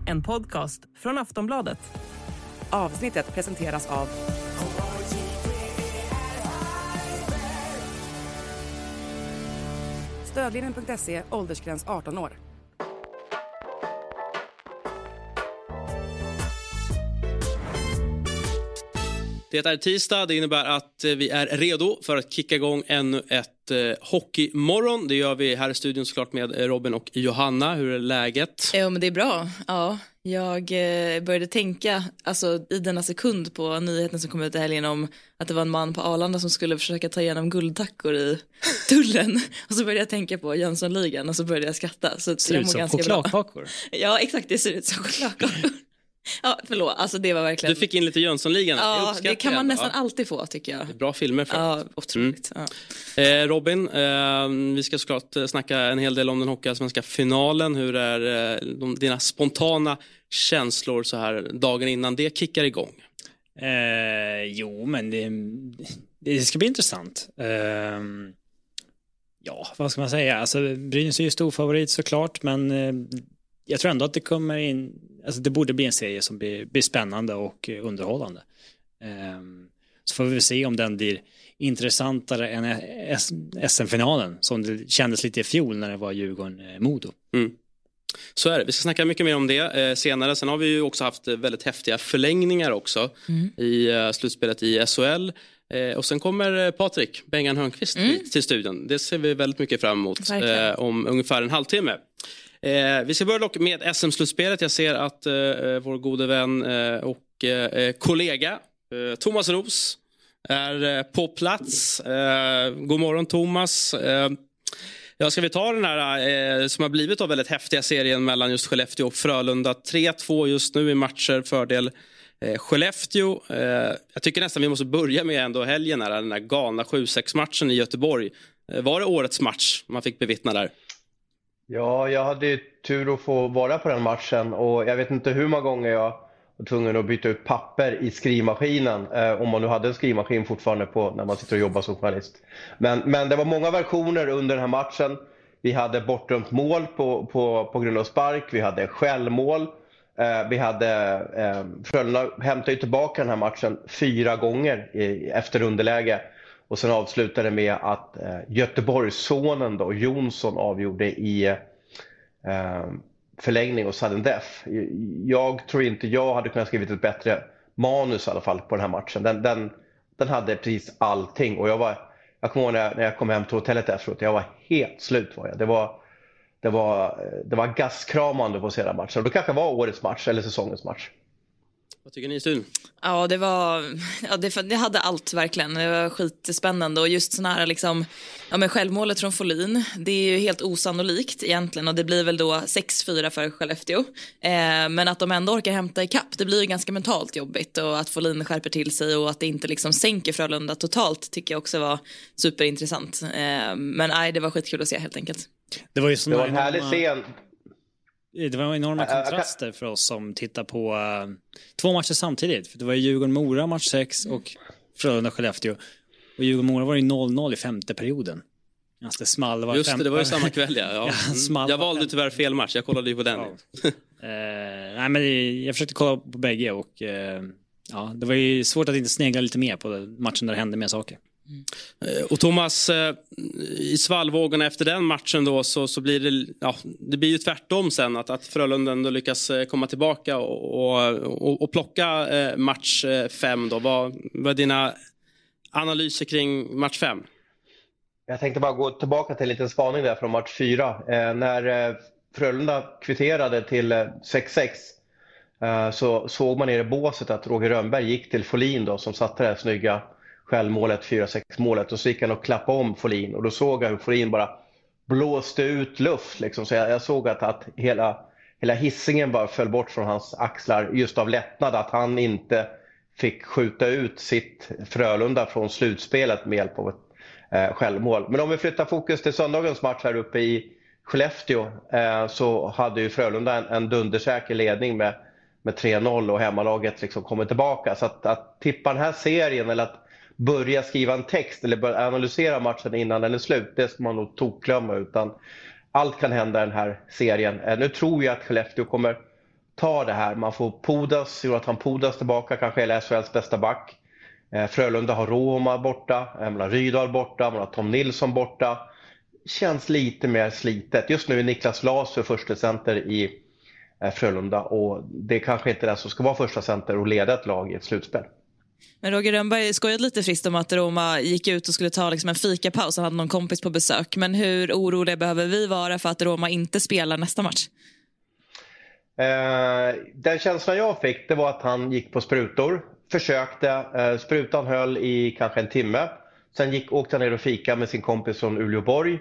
En podcast från Aftonbladet. Avsnittet presenteras av Stödlinjen.se, åldersgräns 18 år. Det är tisdag, det innebär att vi är redo för att kicka igång ännu ett hockeymorgon. Det gör vi här i studion såklart med Robin och Johanna. Hur är läget? Ja, men det är bra. Ja, jag började tänka i denna sekund på nyheten som kom ut i helgen om att det var en man på Arlanda som skulle försöka ta igenom guldtackor i tullen. Och så började jag tänka på Jönssonligan och så började jag skratta. Så det ser ut som chokladkakor. Ja, exakt, det ser ut som chokladkakor. Ja, förlåt. Det var verkligen... Du fick in lite Jönssonligan. Ja, det kan man nästan alltid få, tycker jag. Bra filmer för. Ja, otroligt. Robin, vi ska såklart snacka en hel del om den hockeyallsvenska finalen. Hur är dina spontana känslor så här dagen innan det kickar igång? Jo, men det ska bli intressant. Ja, vad ska man säga? Brynäs är ju stor favorit såklart, men jag tror ändå att det kommer in... det borde bli en serie som blir spännande och underhållande. Så får vi se om den blir intressantare än SM-finalen som det kändes lite i fjol när det var Djurgården-Modo. Så är det. Vi ska snacka mycket mer om det senare. Sen har vi ju också haft väldigt häftiga förlängningar också i slutspelet i SHL. Och sen kommer Patrik Bengan Hörnqvist till studion. Det ser vi väldigt mycket fram emot om ungefär en halvtimme. Vi ska börja dock med SM-slutspelet. Jag ser att vår gode vän och kollega Thomas Ros är på plats. God morgon Thomas. Ska vi ta den här som har blivit av väldigt häftiga serien mellan just Skellefteå och Frölunda. 3-2 just nu i matcher, fördel Skellefteå. Jag tycker nästan vi måste börja med ändå helgen här, den här galna 7-6-matchen i Göteborg. Var det årets match man fick bevittna där? Ja, jag hade ju tur att få vara på den matchen och jag vet inte hur många gånger jag var tvungen att byta ut papper i skrivmaskinen, om man nu hade en skrivmaskin fortfarande på när man sitter och jobbar som journalist. Men det var många versioner under den här matchen. Vi hade bortdömt mål på grund av spark, vi hade självmål, vi hade Frölunda hämtade ju tillbaka den här matchen 4 gånger efter underläge. Och sen avslutade med att Göteborgssonen då, Jonsson avgjorde i förlängning och sudden death. Jag tror inte jag hade kunnat skrivit ett bättre manus i alla fall på den här matchen. Den hade precis allting. Och jag kommer ihåg när jag kom hem till hotellet efteråt. Jag var helt slut. Det var gaskramande på sedan matchen. Och det kanske var årets match eller säsongens match. Vad tycker ni, Stun? Ja, det hade allt verkligen. Det var skitspännande och just sån här med självmålet från Folin, det är ju helt osannolikt egentligen och det blir väl då 6-4 för Skellefteå. Men att de ändå orkar hämta i kapp, det blir ju ganska mentalt jobbigt och att Folin skärper till sig och att det inte sänker Frölunda totalt tycker jag också var superintressant. Men nej, det var skitkul att se helt enkelt. Det var ju en härlig scen. Det var enorma kontraster för oss som tittar på 2 matcher samtidigt. För det var ju Djurgården-Mora match 6 och Frölunda-Skellefteå. Och Djurgården-Mora var ju 0-0 i femte perioden. Det small. Just det var ju samma kväll, ja. Jag valde tyvärr fel match, jag kollade ju på den. Ja. Nej, men jag försökte kolla på bägge och det var ju svårt att inte snegla lite mer på matchen där det hände mer saker. Och Thomas, i svallvågorna efter den matchen då så blir det blir ju tvärtom sen att Frölunda ändå lyckas komma tillbaka och plocka match 5 då. Vad är dina analyser kring match 5? Jag tänkte bara gå tillbaka till en liten spaning där från match 4. När Frölunda kvitterade till 6-6 så såg man nere i båset att Roger Rönnberg gick till Folin då, som satte det här snygga självmålet, 4-6 målet, och så gick han och klappade om Folin och då såg jag hur Folin bara blåste ut luft så jag såg att hela hissingen bara föll bort från hans axlar just av lättnad att han inte fick skjuta ut sitt Frölunda från slutspelet med hjälp av ett självmål. Men om vi flyttar fokus till söndagens match här uppe i Skellefteå så hade ju Frölunda en dundersäker ledning med 3-0 och hemmalaget kommer tillbaka, så att tippa den här serien eller att börja skriva en text eller börja analysera matchen innan den är slut, det ska man nog tokglömma, utan allt kan hända i den här serien. Nu tror jag att Skellefteå kommer tar det här. Man får Pudas, Jonathan Pudas tillbaka, kanske hela SHLs bästa back. Frölunda har Roma borta, man har Rydahl borta, man har Tom Nilsson borta. Känns lite mer slitet. Just nu är Niklas Laser första center i Frölunda och det kanske inte är det som ska vara första center och leda ett lag i ett slutspel. Men Roger Rönnberg skojade lite friskt om att Roma gick ut och skulle ta liksom en fikapaus. Han hade någon kompis på besök. Men hur oroliga behöver vi vara för att Roma inte spelar nästa match? Den känslan jag fick, det var att han gick på sprutor. Försökte, sprutan höll i kanske en timme. Sen åkte han ner och fika med sin kompis från Uleåborg.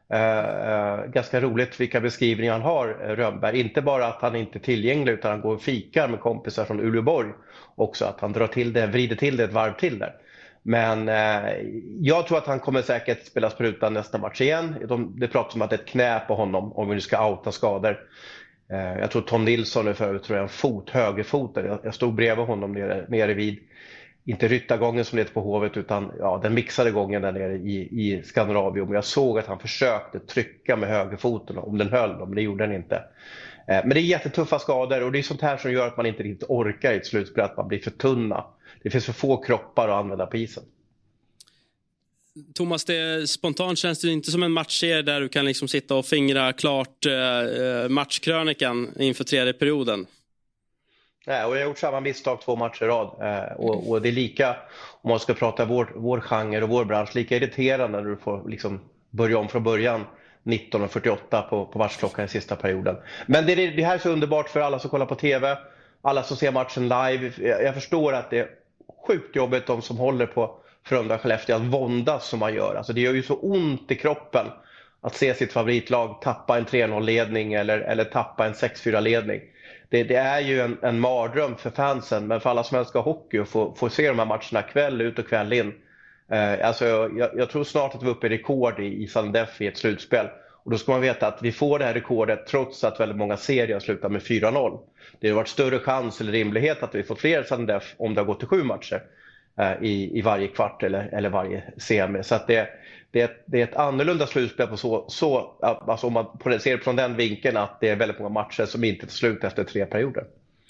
Ganska roligt vilka beskrivningar han har, Rönnberg. Inte bara att han inte är tillgänglig utan han går och fikar med kompisar från Uleåborg. Också att han vrider till det ett varv till där. Men jag tror att han kommer säkert spela sprutan nästa match igen. Det pratas om att det är ett knä på honom om vi nu ska outa skador. Jag tror Tom Nilsson är förut, tror jag, en högerfotare. Jag stod bredvid honom nere vid, inte ryttargången som heter på Hovet, utan den mixade gången där nere i Skandinavium. Och jag såg att han försökte trycka med högerfoten om den höll, men det gjorde den inte. Men det är jättetuffa skador och det är sånt här som gör att man inte riktigt orkar i ett slutspel, att man blir för tunna. Det finns för få kroppar att använda på isen. Thomas, spontant känns det inte som en matchserie där du kan liksom sitta och fingra klart matchkrönikan inför tredje perioden. Nej, och jag har gjort samma misstag 2 matcher i rad. Och det är lika, om man ska prata vår genre och vår bransch, lika irriterande när du får liksom börja om från början 19:48 på matchklockan i sista perioden. Men det här är så underbart för alla som kollar på tv, alla som ser matchen live. Jag förstår att det är sjukt jobbigt de som håller på Frölunda-Skellefteå att våndas som man gör. Alltså det gör ju så ont i kroppen att se sitt favoritlag tappa en 3-0-ledning eller tappa en 6-4-ledning. Det är ju en mardröm för fansen, men för alla som älskar hockey och få se de här matcherna kväll ut och kväll in. Alltså jag tror snart att vi är uppe i rekord i Sudden Death i ett slutspel. Och då ska man veta att vi får det här rekordet trots att väldigt många serier slutar med 4-0. Det har varit större chans eller rimlighet att vi får fler Sudden Death om det har gått till 7 matcher i varje kvart eller varje semi. Så att det är ett annorlunda slutspel på alltså om man ser från den vinkeln att det är väldigt många matcher som inte tar slut efter 3 perioder.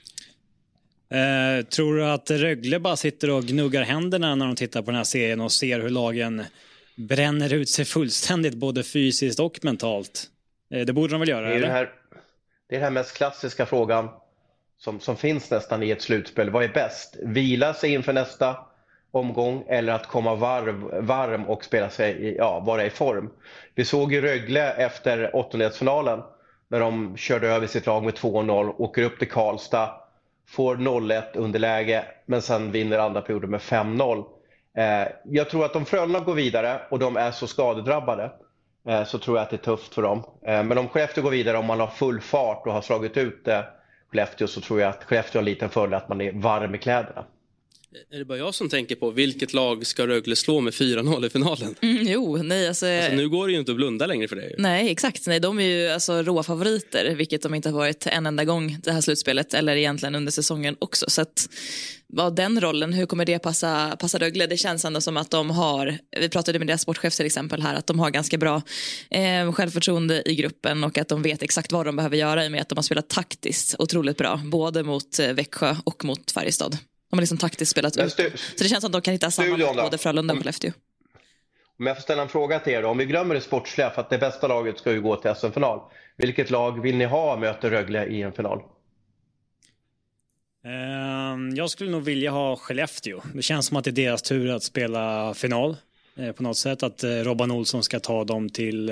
Tror du att Rögle bara sitter och gnuggar händerna när de tittar på den här serien och ser hur lagen bränner ut sig fullständigt både fysiskt och mentalt? Det borde de väl göra, eller? Det är den här mest klassiska frågan som finns nästan i ett slutspel. Vad är bäst? Vila sig inför nästa omgång eller att komma varm och spela sig vara i form. Vi såg ju Rögle efter åttondelsfinalen när de körde över sitt lag med 2-0, åker upp till Karlstad, får 0-1 underläge men sen vinner andra perioden med 5-0. Jag tror att om Frölunda går vidare och de är så skadedrabbade så tror jag att det är tufft för dem. Men om Skellefteå går vidare, om man har full fart och har slagit ut Skellefteå, så tror jag att Skellefteå har en liten fördel att man är varm i kläderna. Är det bara jag som tänker på vilket lag ska Rögle slå med 4-0 i finalen? Alltså nu går det ju inte att blunda längre för det. Nej, exakt. Nej, de är ju alltså råa favoriter, vilket de inte har varit en enda gång det här slutspelet eller egentligen under säsongen också. Så att den rollen, hur kommer det passa Rögle? Det känns ändå som att de har, vi pratade med deras sportchef till exempel här, att de har ganska bra självförtroende i gruppen och att de vet exakt vad de behöver göra i och med att de har spelat taktiskt otroligt bra, både mot Växjö och mot Färjestad. De har liksom taktiskt spelat ut. Så det känns som att de kan hitta samman både Frölunda och Skellefteå. Om jag får ställa en fråga till er då. Om vi glömmer det sportsliga, för att det bästa laget ska ju gå till SM-final. Vilket lag vill ni ha möter Rögle i en final? Jag skulle nog vilja ha Skellefteå. Det känns som att det är deras tur att spela final. På något sätt att Robban Olsson ska ta dem till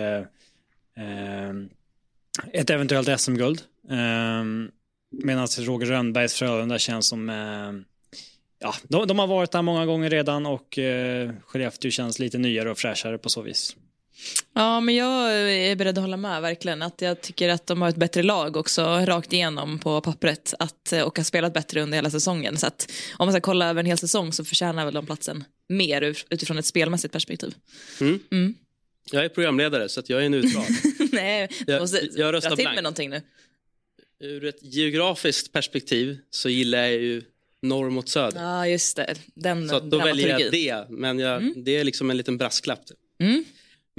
ett eventuellt SM-guld. Medan Roger Rönnbergs Frölunda känns som de har varit där många gånger redan och Skellefteå känns lite nyare och fräschare på så vis. Ja, men jag är beredd att hålla med verkligen, att jag tycker att de har ett bättre lag också rakt igenom på pappret och har spelat bättre under hela säsongen, så att om man ska kolla över en hel säsong så förtjänar väl de platsen mer utifrån ett spelmässigt perspektiv. Jag är programledare så att jag är neutral. Nej, jag röstar till blank. med någonting nu. Ur ett geografiskt perspektiv så gillar jag ju norr mot söder. Ja, just det. Så att då väljer jag det. Men det är liksom en liten brasklapp.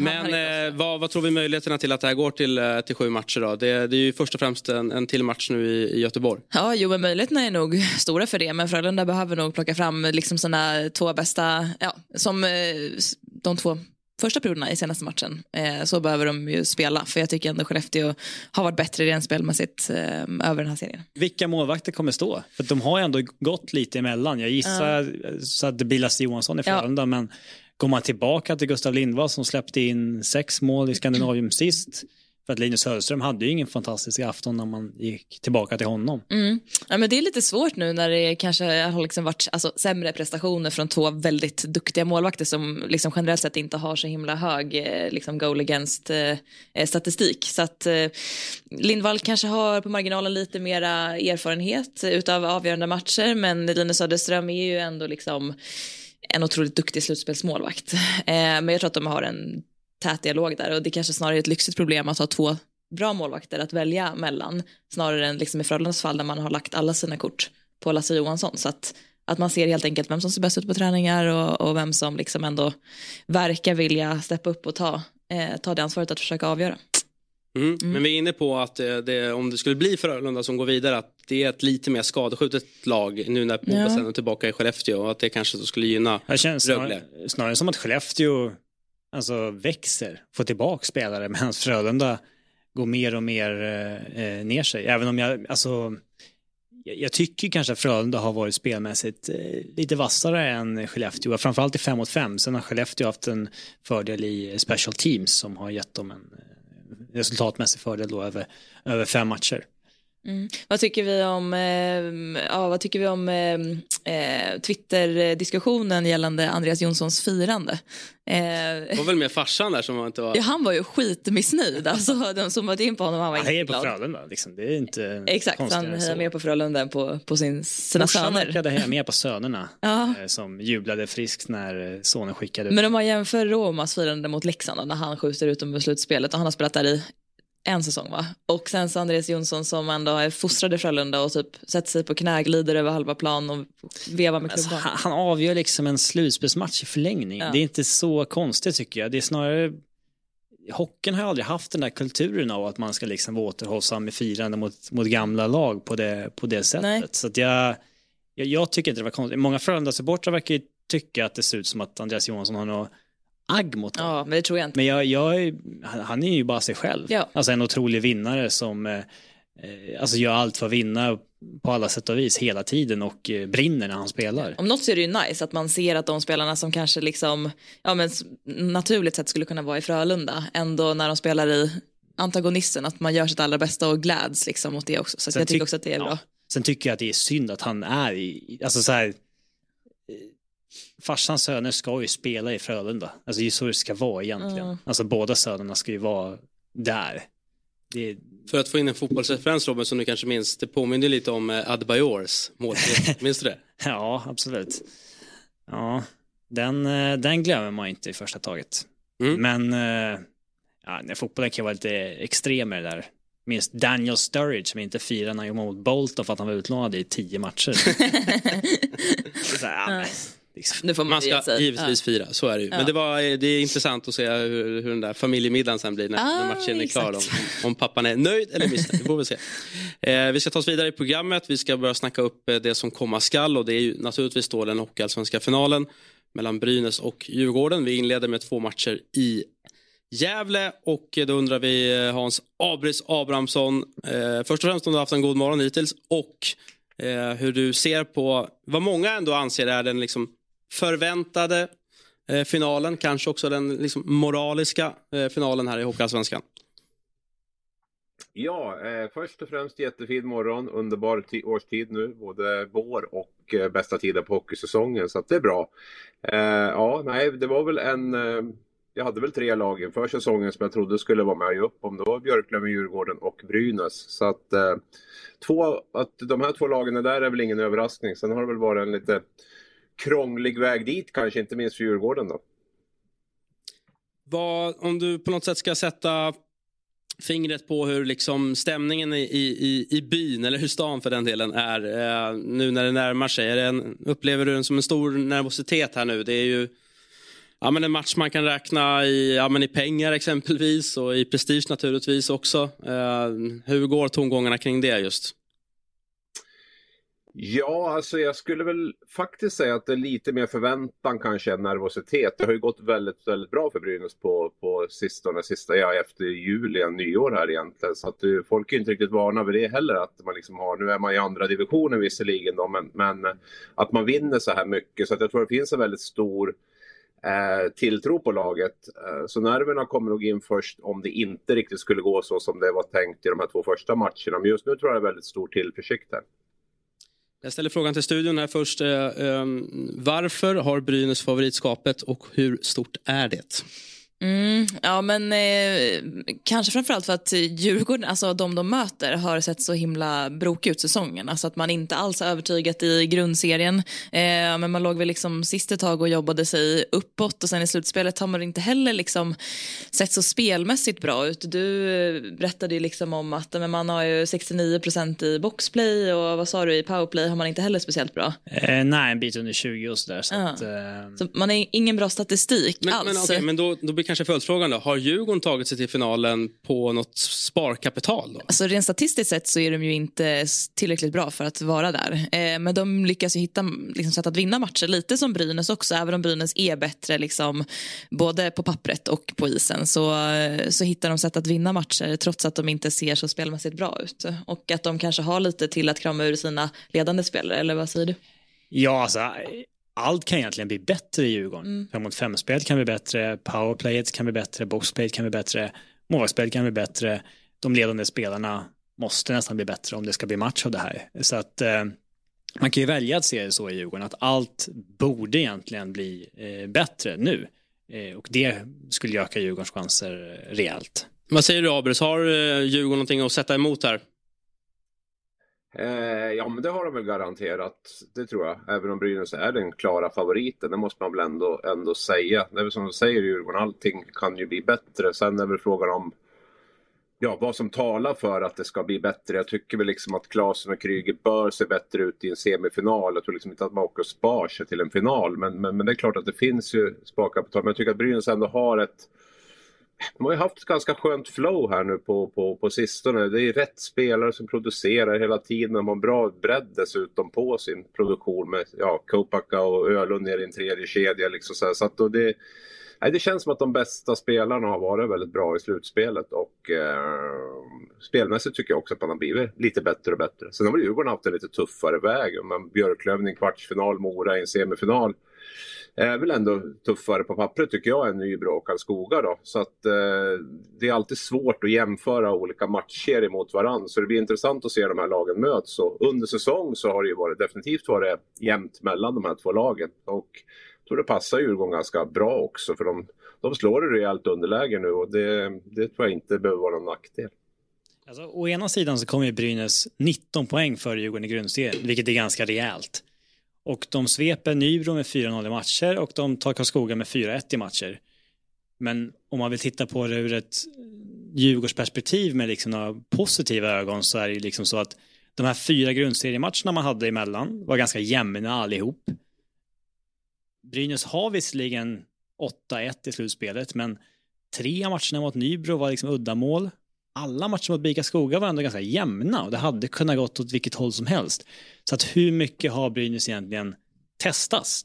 Men vad tror vi möjligheterna till att det här går till 7 matcher då? Det är ju först och främst en till match nu i Göteborg. Ja, jo, men möjligheterna är nog stora för det. Men Frölunda behöver nog plocka fram liksom sina 2 bästa, som de 2 första perioderna i senaste matchen. Så behöver de ju spela. För jag tycker ändå Skellefteå har varit bättre rent spelmässigt över den här serien. Vilka målvakter kommer stå? För de har ju ändå gått lite emellan. Jag gissar så att det blir Lasse Johansson i Frölunda, men går man tillbaka till Gustav Lindvall som släppte in 6 mål i Skandinavium sist, för att Linus Söderström hade ju ingen fantastisk afton när man gick tillbaka till honom. Ja, men det är lite svårt nu när det kanske har liksom varit sämre prestationer från 2 väldigt duktiga målvakter som liksom generellt sett inte har så himla hög liksom goal against statistik. Så att Lindvall kanske har på marginalen lite mera erfarenhet utav avgörande matcher, men Linus Söderström är ju ändå liksom en otroligt duktig slutspelsmålvakt. Men jag tror att de har en tät dialog där, och det kanske snarare är ett lyxigt problem att ha 2 bra målvakter att välja mellan, snarare än liksom i Frölundas fall där man har lagt alla sina kort på Lasse Johansson, så att man ser helt enkelt vem som ser bäst ut på träningar och vem som liksom ändå verkar vilja steppa upp och ta det ansvaret att försöka avgöra. Men vi är inne på att om det skulle bli Frölunda som går vidare, att det är ett lite mer skadeskjutet lag nu när Pågasen är tillbaka i Skellefteå, och att det kanske så skulle gynna Rögle. Snarare som att Skellefteå växer, får tillbaka spelare, medan Frölunda går mer och mer ner sig. Även om jag tycker kanske att Frölunda har varit spelmässigt lite vassare än Skellefteå, framförallt i 5-mot-5. Sen har Skellefteå haft en fördel i special teams som har gett dem en resultatmässig fördel då över 5 matcher. Vad tycker vi om Twitter-diskussionen gällande Andreas Jonssons firande? Det var väl mer farsan där som inte var... Ja, han var ju skitmissnöjd. Alltså, de som var in på honom, han var inte glad. Han är på Frölunda, liksom. Det är inte exakt, han är mer på Frölunda på sina söner. Han verkade mer på sönerna som jublade friskt när sonen skickade ut. Men om man jämför Romas firande mot Leksand när han skjuter ut dem i slutspelet, och han har spelat där i en säsong, va? Och sen så Andreas Jonsson som ändå är fostrad i Frölunda och typ sätter sig på knä, glider över halva plan och vevar med klubban. Han avgör liksom en slutspelsmatch i förlängning. Det är inte så konstigt, tycker jag. Det är snarare... Hockeyn har aldrig haft den där kulturen av att man ska liksom vara återhållsam med firande mot gamla lag på det sättet. Nej. Så att jag tycker inte det var konstigt. Många Frölunda-supportrar verkar ju tycka att det ser ut som att Andreas Johansson har något agg mot honom. Ja, men det tror jag inte. Men han är ju bara sig själv. Ja. Alltså en otrolig vinnare som gör allt för att vinna på alla sätt och vis hela tiden och brinner när han spelar. Om något så är det ju nice att man ser att de spelarna som kanske liksom, naturligt sett skulle kunna vara i Frölunda, ändå när de spelar i antagonisten, att man gör sitt allra bästa och gläds liksom åt det också. Så jag tycker också att det är bra. Sen tycker jag att det är synd att han är farsans söner ska ju spela i Frölunda. Alltså det är så det ska vara egentligen. Alltså båda sönerna ska ju vara där. För att få in en fotbollsreferens, Robin, som du kanske minns, det påminner lite om Adebayors mål. Minns du det? Ja, absolut. Ja, den glömmer man inte i första taget. Men fotbollen kan vara lite extremare där. Minst Daniel Sturridge som inte firar när han gjorde mot Bolton för att han var utlånad i 10 matcher. Nu får man ska givetvis fira, så är det ju. Men det är intressant att se hur den där familjemiddagen sen blir när matchen är klar. Om pappan är nöjd eller missnöjd, det får vi se. Vi ska ta oss vidare i programmet. Vi ska börja snacka upp det som komma skall, och det är ju naturligtvis då den hockeyallsvenska finalen mellan Brynäs och Djurgården. Vi inleder med 2 matcher i Gävle, och då undrar vi Hans Abris Abrahamsson, först och främst om du har haft en god morgon hittills, och hur du ser på vad många ändå anser är den liksom förväntade finalen, kanske också den liksom moraliska finalen här i Hockeyallsvenskan. Ja, först och främst jättefin morgon, underbar årstid nu, både vår och bästa tiden på hockeysäsongen, så att det är bra. Det var väl jag hade väl 3 lag inför säsongen som jag trodde skulle vara med upp, om det var Björklöven, Djurgården och Brynäs. Så att de här 2 lagen där är väl ingen överraskning. Sen har det väl varit en lite krånglig väg dit, kanske inte minst för Djurgården då. Om du på något sätt ska sätta fingret på hur liksom stämningen i byn, eller hur stan för den delen är nu när det närmar sig, upplever du den som en stor nervositet här nu? Det är ju Ja, men en match man kan räkna i pengar exempelvis och i prestige naturligtvis också. Hur går tongångarna kring det just? Ja, alltså jag skulle väl faktiskt säga att det är lite mer förväntan kanske än nervositet. Det har ju gått väldigt, väldigt bra för Brynäs på efter jul, nyår här egentligen. Så att folk är inte riktigt vana vid det heller. Att man liksom nu är man i andra divisionen visserligen då, men att man vinner så här mycket. Så att jag tror det finns en väldigt stor tilltro på laget. Så nerverna kommer nog in först om det inte riktigt skulle gå så som det var tänkt i de här 2 första matcherna. Men just nu tror jag det är väldigt stor tillförsikt här. Jag ställer frågan till studion här först. Varför har Brynäs favoritskapet och hur stort är det? Ja, men kanske framförallt för att Djurgården, alltså de möter, har sett så himla brok ut säsongen. Alltså att man inte alls har övertygat i grundserien. Men man låg väl liksom sist ett tag och jobbade sig uppåt. Och sen i slutspelet har man inte heller liksom sett så spelmässigt bra ut. Du berättade ju liksom om att man har ju 69% i boxplay. Och vad sa du, i powerplay har man inte heller speciellt bra. Nej, en bit under 20 och sådär. Så man har ingen bra statistik alls. Men då blir kanske följdfrågan då. Har Djurgården tagit sig till finalen på något sparkapital då? Alltså rent statistiskt sett så är de ju inte tillräckligt bra för att vara där. Men de lyckas ju hitta liksom, sätt att vinna matcher. Lite som Brynäs också. Även om Brynäs är bättre liksom, både på pappret och på isen. Så hittar de sätt att vinna matcher trots att de inte ser så spelmässigt bra ut. Och att de kanske har lite till att krama ur sina ledande spelare. Eller vad säger du? Ja, alltså allt kan egentligen bli bättre i Djurgården. 5-mot-5-spelet kan bli bättre, powerplayet kan bli bättre, boxplayet kan bli bättre, målvaktsspelet kan bli bättre. De ledande spelarna måste nästan bli bättre om det ska bli match av det här. Så att man kan ju välja att se det så i Djurgården, att allt borde egentligen bli bättre nu. Och det skulle öka Djurgårdens chanser rejält. Vad säger du, Abris? Har Djurgården någonting att sätta emot här? Ja, men det har de väl garanterat, det tror jag. Även om Brynäs är den klara favoriten, det måste man väl ändå säga. Det är väl som du säger, Djurgården, allting kan ju bli bättre. Sen är väl frågan om vad som talar för att det ska bli bättre. Jag tycker väl liksom att Klasen och Kryger bör se bättre ut i en semifinal. Jag tror liksom inte att man åker och spar sig till en final. Men det är klart att det finns ju sparkapital. Men jag tycker att Brynäs ändå har de har ju haft ett ganska skönt flow här nu på sistone. Det är rätt spelare som producerar hela tiden. De har bra bredd dessutom på sin produktion med Kopaka och Ölund ner i en tredje kedja. Liksom så att det känns som att de bästa spelarna har varit väldigt bra i slutspelet. Och spelmässigt tycker jag också att man har blivit lite bättre och bättre. Sen har väl Djurgården haft en lite tuffare väg. Björklövning, kvartsfinal, Mora i en semifinal. Är väl ändå tuffare på pappret tycker jag än Nybro och Karlskoga då. Så att det är alltid svårt att jämföra olika matcher emot varann. Så det blir intressant att se de här lagen möts. Så under säsong så har det ju definitivt varit jämnt mellan de här 2 lagen. Och jag tror det passar Djurgården ganska bra också. För de slår det rejält underläge nu och det tror jag inte behöver vara någon nackdel. Alltså, å ena sidan så kommer ju Brynäs 19 poäng för Djurgården i grundserien, vilket är ganska rejält. Och de sveper Nybro med 4-0 i matcher och de tar Karlskoga med 4-1 i matcher. Men om man vill titta på det ur ett Djurgårdsperspektiv med liksom några positiva ögon, så är det liksom så att de här 4 grundseriematcherna man hade emellan var ganska jämna allihop. Brynäs har visserligen 8-1 i slutspelet, men 3 av matcherna mot Nybro var liksom uddamål. Alla matcher mot BIK Skoga var ändå ganska jämna och det hade kunnat gått åt vilket håll som helst. Så att hur mycket har Brynäs egentligen testats?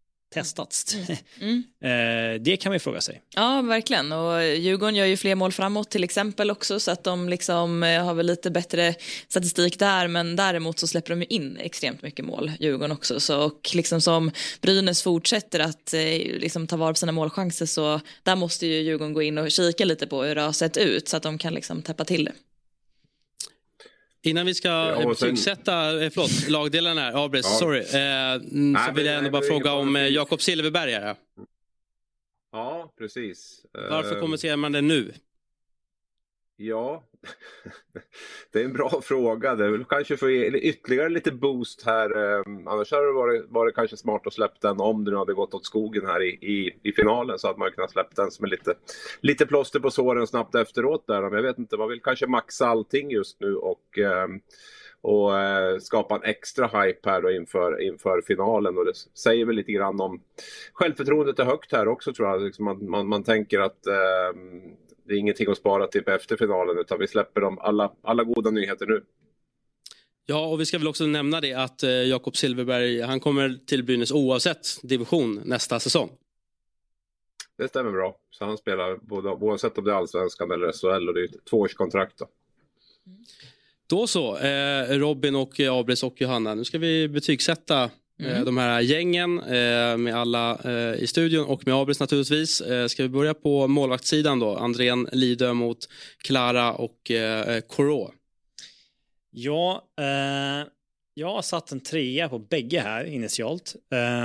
Det kan man ju fråga sig. Ja, verkligen. Och Djurgården gör ju fler mål framåt till exempel också, så att de liksom har väl lite bättre statistik där, men däremot så släpper de ju in extremt mycket mål, Djurgården också. Så, och liksom som Brynäs fortsätter att liksom ta vara på sina målchanser, så där måste ju Djurgården gå in och kika lite på hur det har sett ut så att de kan liksom täppa till det. Innan vi ska betygsätta lagdelarna här, Abris, sorry, så vill jag ändå bara fråga om Jakob Silfverberg här. Ja, precis. Varför kommenterar man det nu? Ja, det är en bra fråga. Det är väl kanske för ytterligare lite boost här. Annars hade det varit kanske smart att släppa den om det hade gått åt skogen här i finalen. Så att man kunnat släppa den som är lite plåster på såren snabbt efteråt där. Men jag vet inte, man vill kanske maxa allting just nu och och skapa en extra hype här då inför finalen. Och det säger väl lite grann om självförtroendet är högt här också, tror jag. Liksom man tänker att det är ingenting att spara till efter finalen, utan vi släpper dem alla goda nyheter nu. Ja, och vi ska väl också nämna det att Jakob Silfverberg, han kommer till Brynäs oavsett division nästa säsong. Det stämmer bra. Så han spelar oavsett om det är Allsvenskan eller SHL, och det är ett 2-årskontrakt då. Då så, Robin och Abris och Johanna. Nu ska vi betygsätta de här gängen med alla i studion och med Abris naturligtvis. Ska vi börja på målvaktssidan då? Andrén Lidö mot Klara och Corot. Ja, jag har satt en 3 på bägge här initialt.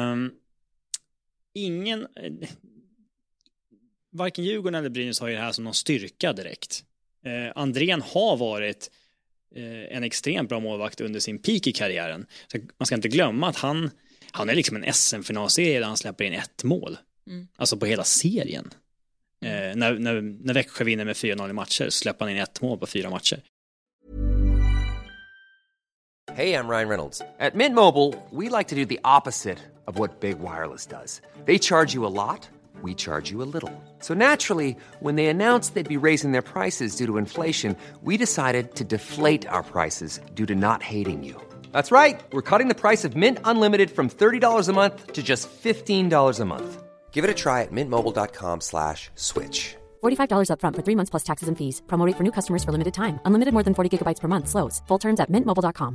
Varken Djurgården eller Brynäs har ju det här som någon styrka direkt. Andrén har varit en extremt bra målvakt under sin peak i karriären. Så man ska inte glömma att han är liksom en SM-finalserie där han släpper in 1 mål. Alltså på hela serien. När Växjö vinner med 4-0 i matcher släpper han in 1 mål på 4 matcher. Hey, I'm Ryan Reynolds. At Mint Mobile, we like to do the opposite of what Big Wireless does. They charge you a lot, we charge you a little. So naturally, when they announced they'd be raising their prices due to inflation, we decided to deflate our prices due to not hating you. That's right. We're cutting the price of Mint Unlimited from $30 a month to just $15 a month. Give it a try at mintmobile.com/switch. $45 up front for 3 months plus taxes and fees. Promo rate for new customers for limited time. Unlimited more than 40 gigabytes per month. Slows full terms at mintmobile.com.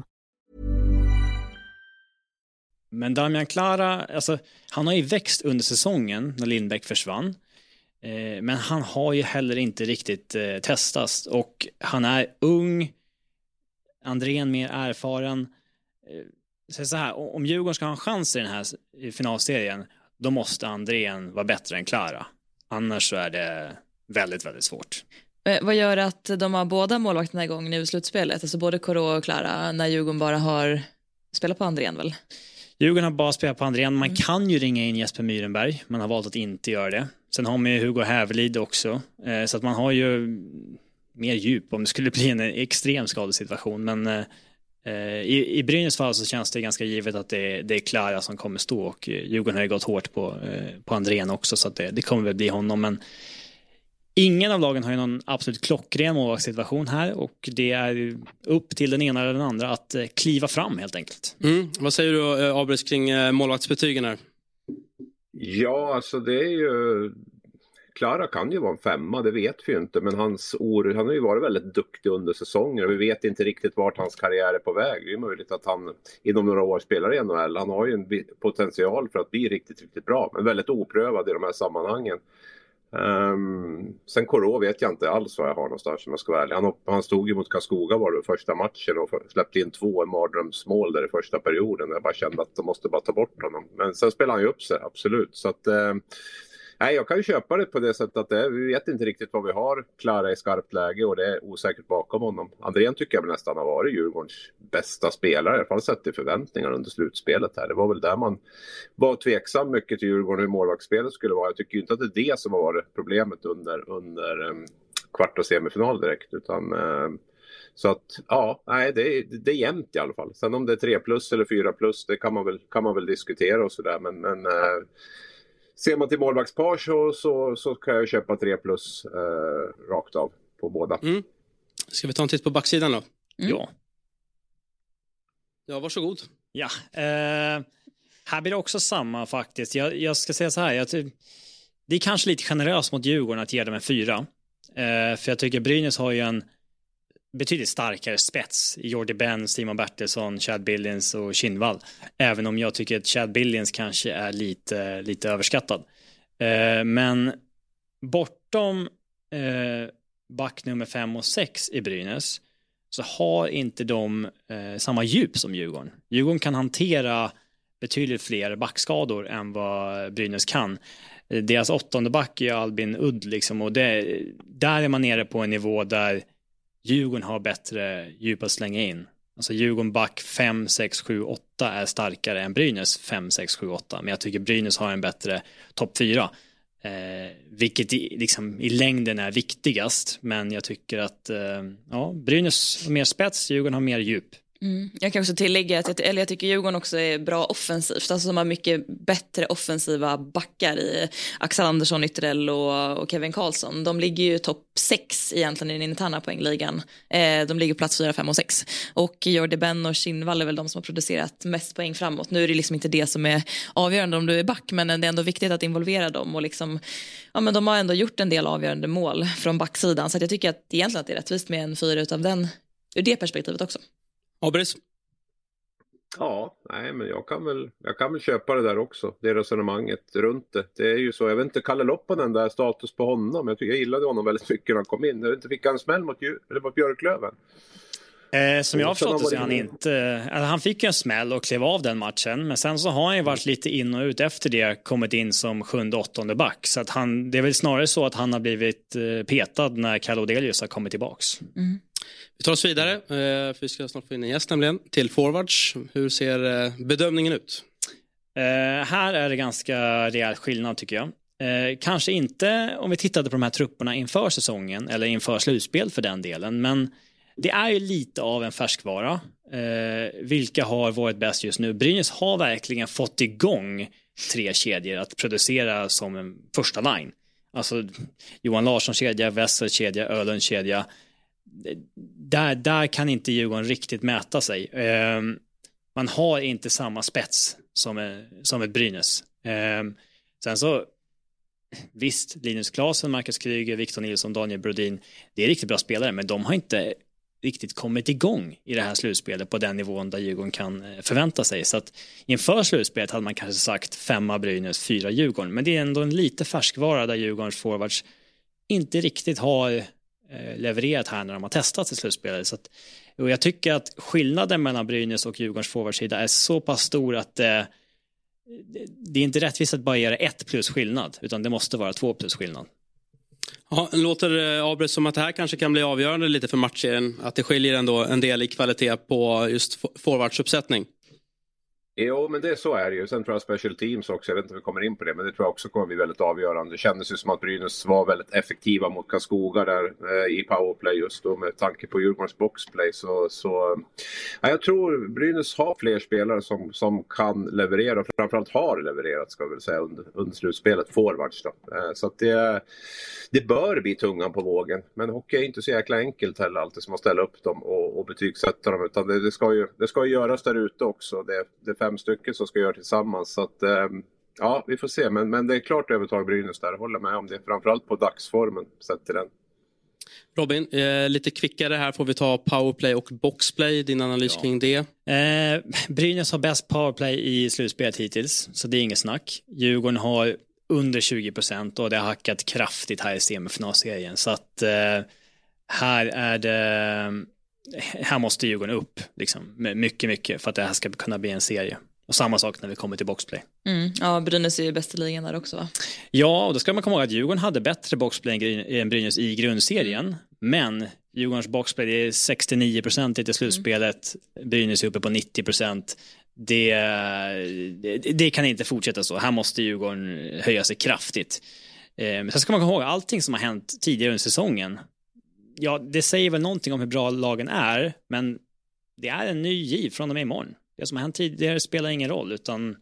Men Damian Klara, alltså, han har ju växt under säsongen när Lindbäck försvann. Men han har ju heller inte riktigt testats. Och han är ung. Andrén mer erfaren. Så här, om Djurgården ska ha en chans i den här finalserien, då måste Andrén vara bättre än Klara. Annars så är det väldigt, väldigt svårt. Vad gör att de har båda målvakterna igång nu i slutspelet? Alltså både Corot och Klara, när Djurgården bara har spelat på Andrén väl? Djurgården har bara spelat på Andrén. Man kan ju ringa in Jesper Myrenberg. Man har valt att inte göra det. Sen har man ju Hugo Hävelid också. Så att man har ju mer djup om det skulle bli en extrem skadesituation. Men i Brynäs fall så känns det ganska givet att det är Klara som kommer stå. Och Djurgården har ju gått hårt på Andrén också. Så att det kommer väl bli honom. Men ingen av lagen har ju någon absolut klockren målvaktssituation här, och det är upp till den ena eller den andra att kliva fram helt enkelt. Vad säger du, Abris, kring målvaktsbetygen här? Ja, alltså det är ju... Klara kan ju vara en 5, det vet vi ju inte, men han har ju varit väldigt duktig under säsonger och vi vet inte riktigt vart hans karriär är på väg. Det är möjligt att han inom några år spelar i NHL. Han har ju en potential för att bli riktigt, riktigt bra, men väldigt oprövad i de här sammanhangen. Sen Corot vet jag inte alls vad jag har någonstans, om jag ska vara ärlig. Han stod ju mot Karlskoga var det första matchen och släppte in 2 mardrömsmål där i första perioden. Jag bara kände att de måste bara ta bort honom. Men sen spelar han ju upp sig, absolut. Så att nej, jag kan ju köpa det på det sättet att vi vet inte riktigt vad vi har Klara i skarpt läge och det är osäkert bakom honom. Andrén tycker jag väl nästan har varit Djurgårdens bästa spelare, i alla fall sett i förväntningar under slutspelet här. Det var väl där man var tveksam mycket till Djurgården hur målvaktsspelet skulle vara. Jag tycker ju inte att det är det som har varit problemet under kvart- och semifinal direkt, utan så att ja, nej, det är jämnt i alla fall. Sen om det är 3+ eller 4+, det kan man väl diskutera och sådär, men ser man till målvaktspar så kan jag köpa 3+ rakt av på båda. Ska vi ta en titt på backsidan då? Ja. Ja, varsågod. Ja, här blir det också samma faktiskt. Jag ska säga så här, det är kanske lite generöst mot Djurgården att ge dem en 4. För jag tycker Brynäs har ju en betydligt starkare spets i Jordi Benn, Simon Bertilsson, Chad Billings och Kinnvall. Även om jag tycker att Chad Billings kanske är lite överskattad. Men bortom back nummer 5 och 6 i Brynäs så har inte de samma djup som Djurgården. Djurgården kan hantera betydligt fler backskador än vad Brynäs kan. Deras 8:e back är Albin Udd liksom, och där är man nere på en nivå där Djurgården har bättre djup att slänga in. Alltså Djurgården back 5, 6, 7, 8 är starkare än Brynäs 5, 6, 7, 8. Men jag tycker Brynäs har en bättre topp 4. Vilket i längden är viktigast. Men jag tycker att Brynäs har mer spets, Djurgården har mer djup. Jag kan också tillägga att jag tycker Djurgården också är bra offensivt. Alltså de har mycket bättre offensiva backar i Axel Andersson, Ytterell och Kevin Karlsson. De ligger ju topp 6 egentligen i den interna poängligan. De ligger på plats 4, 5 och 6. Och Jordi Ben och Kinnvall är väl de som har producerat mest poäng framåt. Nu är det liksom inte det som är avgörande om du är back, men det är ändå viktigt att involvera dem. Och liksom, ja, men de har ändå gjort en del avgörande mål från backsidan. Så att jag tycker att egentligen att det är rättvist med en 4 utav den, ur det perspektivet också. Abris? Ja, nej, men jag kan väl köpa det där också. Det resonemanget runt det. Det är ju så, jag vet inte, Kalle Loppanen där, status på honom. Jag gillade honom väldigt mycket när han kom in. Jag vet inte, fick han smäll mot Björklöven? Som jag har förstått det så han inte... Alltså han fick ju en smäll och klev av den matchen. Men sen så har han ju varit lite in och ut efter det, kommit in som 7:e-8:e back. Så att det är väl snarare så att han har blivit petad när Kalle Odelius har kommit tillbaks. Vi tar oss vidare, för vi ska snart få in en gäst nämligen, till forwards. Hur ser bedömningen ut? Här är det ganska rejäl skillnad tycker jag. Kanske inte om vi tittade på de här trupperna inför säsongen eller inför slutspel för den delen, men det är ju lite av en färskvara. Vilka har varit bäst just nu? Brynäs har verkligen fått igång 3 kedjor att producera som en första line. Alltså Johan Larsson-kedja, Wessel-kedja, Öhlund-kedja. Där kan inte Djurgården riktigt mäta sig. Man har inte samma spets som ett Brynäs. Sen så visst, Linus Klasen, Marcus Kryger, Victor Nilsson, Daniel Brodin, det är riktigt bra spelare, men de har inte riktigt kommit igång i det här slutspelet på den nivån där Djurgården kan förvänta sig. Så att inför slutspelet hade man kanske sagt 5 Brynäs, 4 Djurgården, men det är ändå en lite färskvara där Djurgårdens forwards inte riktigt har levererat här när de har testat i slutspelet. Så att, och jag tycker att skillnaden mellan Brynäs och Djurgårdens forwardsida är så pass stor att det är inte rättvist att bara göra 1 plus skillnad, utan det måste vara 2 plus skillnad. Ja, låter Abris som att det här kanske kan bli avgörande lite för matchen, att det skiljer ändå en del i kvalitet på just forwardsuppsättning? Jo, men så är det ju. Sen tror jag special teams också, jag vet inte om vi kommer in på det, men det tror jag också kommer bli väldigt avgörande. Det kändes ju som att Brynäs var väldigt effektiva mot Karlskoga där i powerplay just då, med tanke på Djurgårdens boxplay. Så ja, jag tror Brynäs har fler spelare som kan leverera, och framförallt har levererat, ska jag väl säga, under slutspelet, forwards då. Så att det bör bli tungan på vågen, men hockey är inte så jäkla enkelt heller alltid som att ställa upp dem och betygsätta dem, utan det ska ju göras där ute också. Det är 5 stycken som ska göra tillsammans, så att ja, vi får se, men det är klart övertag Brynäs där, håller med om det, framförallt på dagsformen sett till den. Robin, lite kvickare här får vi ta powerplay och boxplay, din analys kring det. Brynäs har bäst powerplay i slutspelet hittills, så det är inget snack. Djurgården har under 20% och det har hackat kraftigt här i semifinalserien, så att här måste Djurgården upp liksom, mycket för att det här ska kunna bli en serie. Och samma sak när vi kommer till boxplay. Ja, Brynäs är ju bästa ligan där också, va? Ja, och då ska man komma ihåg att Djurgården hade bättre boxplay än Brynäs i grundserien. Men Djurgårdens boxplay är 69% i slutspelet. Brynäs är uppe på 90%. Det kan inte fortsätta så. Här måste Djurgården höja sig kraftigt. Men sen ska man komma ihåg allting som har hänt tidigare under säsongen. Ja, det säger väl någonting om hur bra lagen är, men det är en ny giv från och med imorgon. Det som har hänt tidigare spelar ingen roll, utan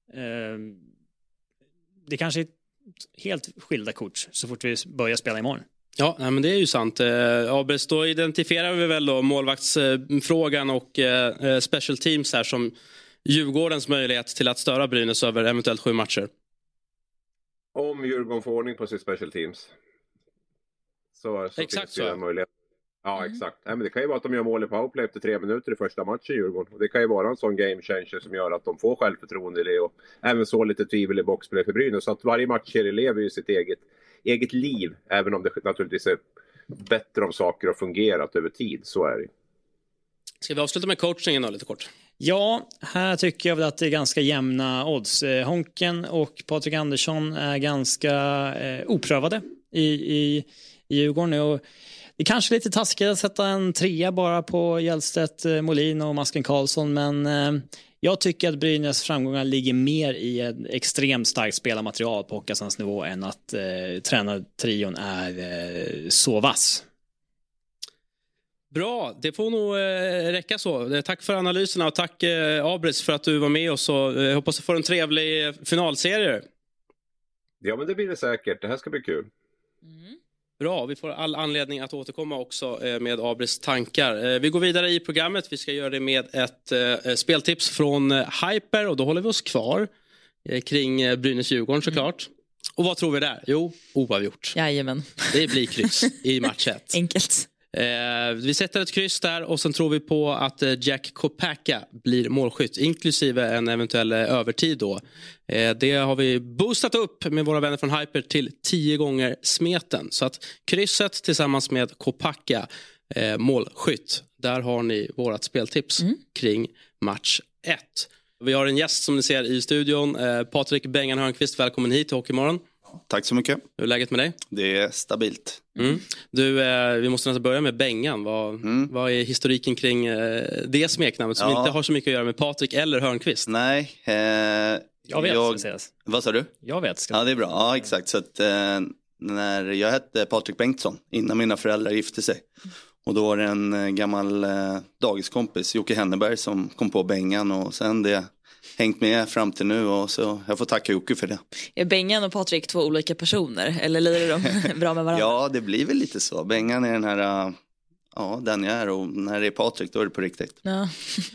det kanske är helt skilda kort så fort vi börjar spela imorgon. Ja, men det är ju sant. Abris, då identifierar vi väl då målvaktsfrågan och special teams här som Djurgårdens möjlighet till att störa Brynäs över eventuellt 7 matcher. Om Djurgården får ordning på sitt special teams. Så exakt finns det så. En möjlighet. Ja, exakt. Nej, men det kan ju vara att de gör mål i powerplay efter 3 minuter i första matchen i Djurgården. Och det kan ju vara en sån game changer som gör att de får självförtroende i det. Och även så lite tvivel i boxplay för Brynäs. Så att varje matchserie lever ju sitt eget liv. Även om det naturligtvis är bättre om saker har fungerat över tid. Så är det. Ska vi avsluta med coachingen då lite kort? Ja, här tycker jag väl att det är ganska jämna odds. Honken och Patrik Andersson är ganska oprövade i Djurgården. Och det är kanske lite taskigt att sätta en 3 bara på Hjälstedt, Molin och Masken Karlsson, men jag tycker att Brynäs framgångar ligger mer i ett extremt starkt spelarmaterial på Håkansens nivå än att tränartrion är så vass. Bra, det får nog räcka så. Tack för analyserna och tack Abris för att du var med oss. Jag hoppas du får en trevlig finalserie. Ja, men det blir det säkert. Det här ska bli kul. Bra, vi får all anledning att återkomma också med Abris tankar. Vi går vidare i programmet. Vi ska göra det med ett speltips från Hyper och då håller vi oss kvar kring Brynäs-Djurgården såklart. Och vad tror vi där? Jo, oavgjort. Jajamän. Det blir kryss i match 1. Enkelt. Vi sätter ett kryss där och sen tror vi på att Jack Kopacka blir målskytt inklusive en eventuell övertid då. Det har vi boostat upp med våra vänner från Hyper till 10 gånger smeten. Så att krysset tillsammans med Kopacka målskytt. Där har ni vårat speltips kring match 1. Vi har en gäst som ni ser i studion. Patrik Bengan Hörnqvist, välkommen hit till Hockeymorgon. Tack så mycket. Hur är läget med dig? Det är stabilt. Du, vi måste nästan börja med Bengan. Vad är historiken kring det smeknamnet som inte har så mycket att göra med Patrik eller Hörnqvist? Nej, jag vet. Vad sa du? Jag vet. Ja, det är bra. Ja, exakt. Så att, när jag hette Patrik Bengtsson innan mina föräldrar gifte sig. Och då var det en gammal dagiskompis, Jocke Henneberg, som kom på Bengan och sen det hängt med fram till nu och så jag får tacka Jocke för det. Är Bengan och Patrik 2 olika personer eller lirar de bra med varandra? Ja, det blir väl lite så. Bengan är den här, den jag är och när det är Patrik då är det på riktigt. Ja.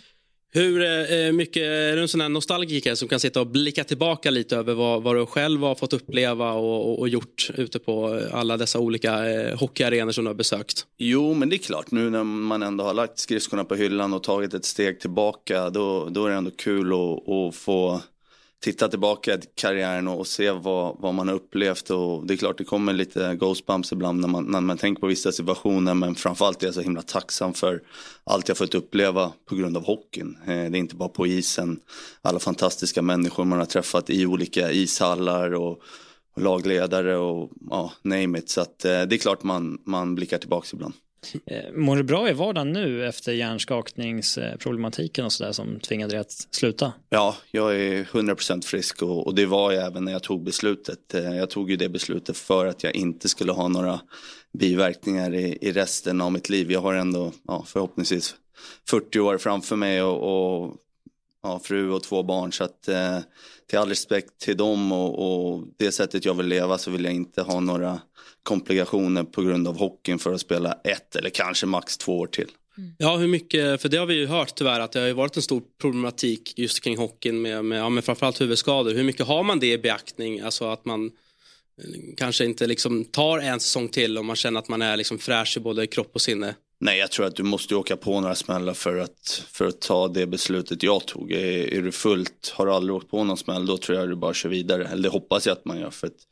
Hur mycket är du en sån här nostalgiker som kan sitta och blicka tillbaka lite över vad du själv har fått uppleva och gjort ute på alla dessa olika hockeyarenor som du har besökt? Jo, men det är klart. Nu när man ändå har lagt skridskorna på hyllan och tagit ett steg tillbaka då är det ändå kul att få titta tillbaka i karriären och se vad man har upplevt. Och det är klart det kommer lite ghostbumps ibland när man tänker på vissa situationer. Men framförallt är jag så himla tacksam för allt jag fått uppleva på grund av hockeyn. Det är inte bara på isen. Alla fantastiska människor man har träffat i olika ishallar och lagledare och name it. Så att, det är klart man blickar tillbaka ibland. Mår du bra i vardagen nu efter hjärnskakningsproblematiken och sådär som tvingade dig att sluta? Ja, jag är 100% frisk och det var jag även när jag tog beslutet. Jag tog ju det beslutet för att jag inte skulle ha några biverkningar i resten av mitt liv. Jag har ändå förhoppningsvis 40 år framför mig och fru och 2 barn. Så att till all respekt till dem och det sättet jag vill leva så vill jag inte ha några komplikationer på grund av hockeyn för att spela 1 eller kanske max 2 år till. Ja, hur mycket, för det har vi ju hört tyvärr att det har ju varit en stor problematik just kring hockeyn med framförallt huvudskador. Hur mycket har man det i beaktning? Alltså att man kanske inte liksom tar en säsong till om man känner att man är liksom fräsch i både kropp och sinne. Nej, jag tror att du måste åka på några smällar för att ta det beslutet jag tog. Är du fullt, har du aldrig åkt på någon smäll, då tror jag du bara kör vidare. Eller det hoppas jag att man gör. För att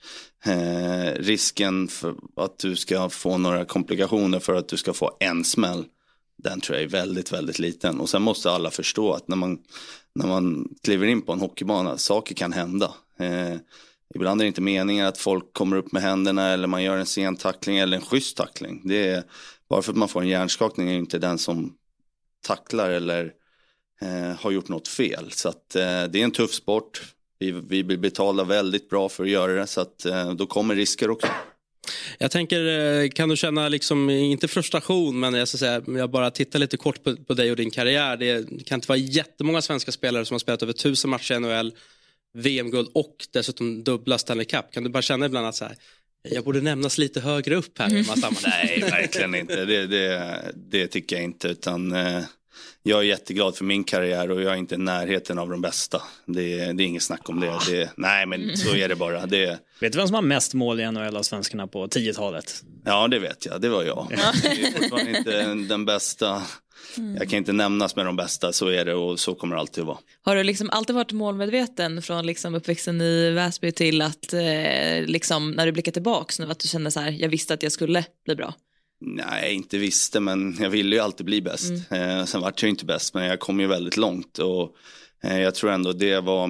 risken för att du ska få några komplikationer för att du ska få en smäll, den tror jag är väldigt, väldigt liten. Och sen måste alla förstå att när man kliver in på en hockeybana, saker kan hända. Ibland är det inte meningen att folk kommer upp med händerna eller man gör en sen tackling eller en schysst tackling. Det är bara för att man får en hjärnskakning är inte den som tacklar eller har gjort något fel. Så att, det är en tuff sport. Vi blir betalda väldigt bra för att göra det så att då kommer risker också. Jag tänker, kan du känna liksom, inte frustration men jag bara tittar lite kort på dig och din karriär. Det kan inte vara jättemånga svenska spelare som har spelat över 1000 matcher i NHL, VM-guld och dessutom dubbla Stanley Cup. Kan du bara känna ibland att så här, jag borde nämnas lite högre upp här i Nej, verkligen inte. Det tycker jag inte. Utan jag är jätteglad för min karriär och jag är inte i närheten av de bästa. Det är inget snack om det. Nej, men så är det bara. Vet du vem som har mest mål i NHL av svenskarna på 10-talet? Ja, det vet jag. Det var jag. Det är fortfarande inte den bästa. Jag kan inte nämnas med de bästa, så är det och så kommer det alltid vara. Har du liksom alltid varit målmedveten från liksom uppväxten i Väsby till att liksom, när du blickar tillbaks nu, att du känner så här, jag visste att jag skulle bli bra? Nej, inte visste, men jag ville ju alltid bli bäst. Sen var jag inte bäst, men jag kom ju väldigt långt och jag tror ändå det var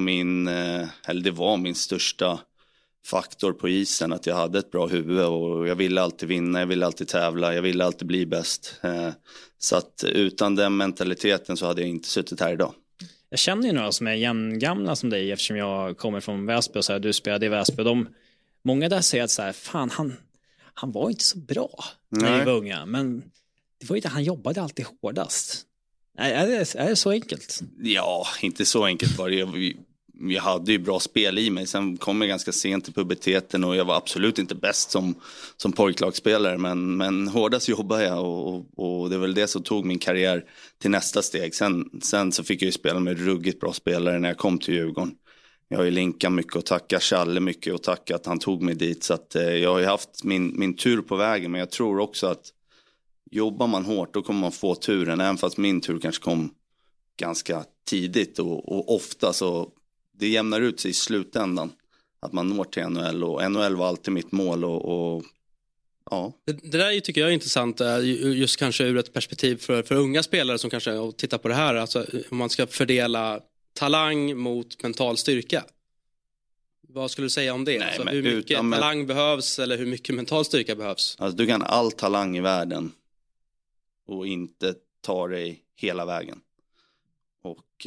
min största faktor på isen, att jag hade ett bra huvud och jag ville alltid vinna, jag ville alltid tävla, jag ville alltid bli bäst. Så att utan den mentaliteten så hade jag inte suttit här idag. Jag känner ju några som är jämngamla som dig eftersom jag kommer från Väsby och så här, du spelade i Väsby. Många där säger att så här, fan han var inte så bra när vi var unga, men det var ju det, han jobbade alltid hårdast. Är det så enkelt? Ja, inte så enkelt var det. Jag hade ju bra spel i mig. Sen kom jag ganska sent i puberteten och jag var absolut inte bäst som pojklagsspelare. Men hårdast jobbade jag och det är väl det som tog min karriär till nästa steg. Sen så fick jag ju spela med ruggigt bra spelare när jag kom till Djurgården. Jag har ju linkat mycket och tackat Challe mycket och tackat att han tog mig dit. Så att jag har ju haft min tur på vägen, men jag tror också att jobbar man hårt då kommer man få turen. Även fast min tur kanske kom ganska tidigt och ofta så det jämnar ut sig i slutändan att man når till NHL och NHL var alltid mitt mål och ja. Det där tycker jag är intressant just kanske ur ett perspektiv för unga spelare som kanske tittar på det här, alltså om man ska fördela talang mot mental styrka. Vad skulle du säga om det? Nej, alltså, hur mycket talang behövs eller hur mycket mental styrka behövs? Alltså, du kan all talang i världen och inte ta dig hela vägen. Och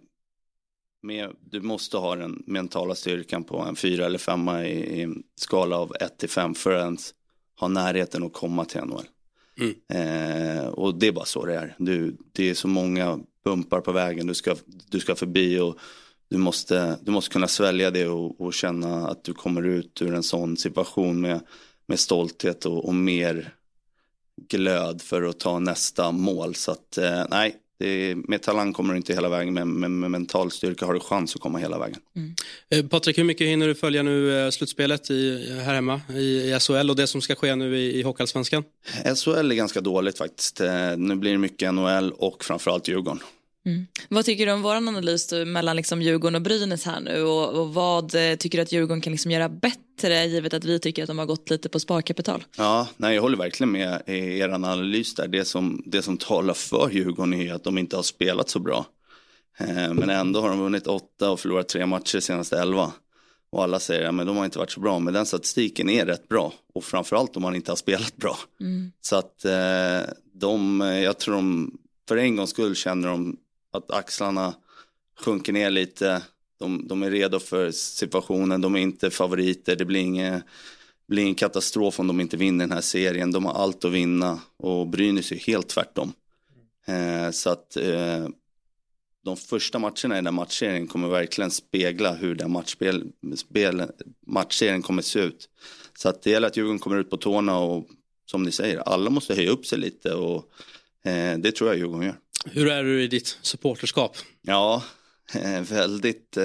du måste ha den mentala styrkan på en 4 eller 5 i en skala av 1-5 för att ens ha närheten att komma till NHL. Och det är bara så det är. Det är så många bumpar på vägen du ska förbi och du måste kunna svälja det och känna att du kommer ut ur en sån situation med stolthet och mer glöd för att ta nästa mål. Så att nej, med talang kommer du inte hela vägen, men med mental styrka har du chans att komma hela vägen. Patrik, hur mycket hinner du följa nu slutspelet här hemma i SHL och det som ska ske nu i Hockeyallsvenskan? SHL är ganska dåligt faktiskt. Nu blir det mycket NHL och framförallt Djurgården. Vad tycker du om vår analys mellan liksom Djurgården och Brynäs här nu och vad tycker du att Djurgården kan liksom göra bättre givet att vi tycker att de har gått lite på sparkapital? Ja, nej, jag håller verkligen med er analys där. Det som talar för Djurgården är att de inte har spelat så bra. Men ändå har de vunnit 8 och förlorat 3 matcher senaste 11. Och alla säger att de har inte varit så bra. Men den statistiken är rätt bra. Och framförallt om man inte har spelat bra. Så att jag tror de för en gångs skull känner de att axlarna sjunker ner lite. De är redo för situationen. De är inte favoriter. Det blir ingen katastrof om de inte vinner den här serien. De har allt att vinna. Och Brynäs är helt tvärtom. Så att de första matcherna i den matchserien kommer verkligen spegla hur den matchserien kommer se ut. Så att det gäller att Djurgården kommer ut på tårna och som ni säger, alla måste höja upp sig lite och det tror jag Djurgården gör. Hur är du i ditt supporterskap? Ja, väldigt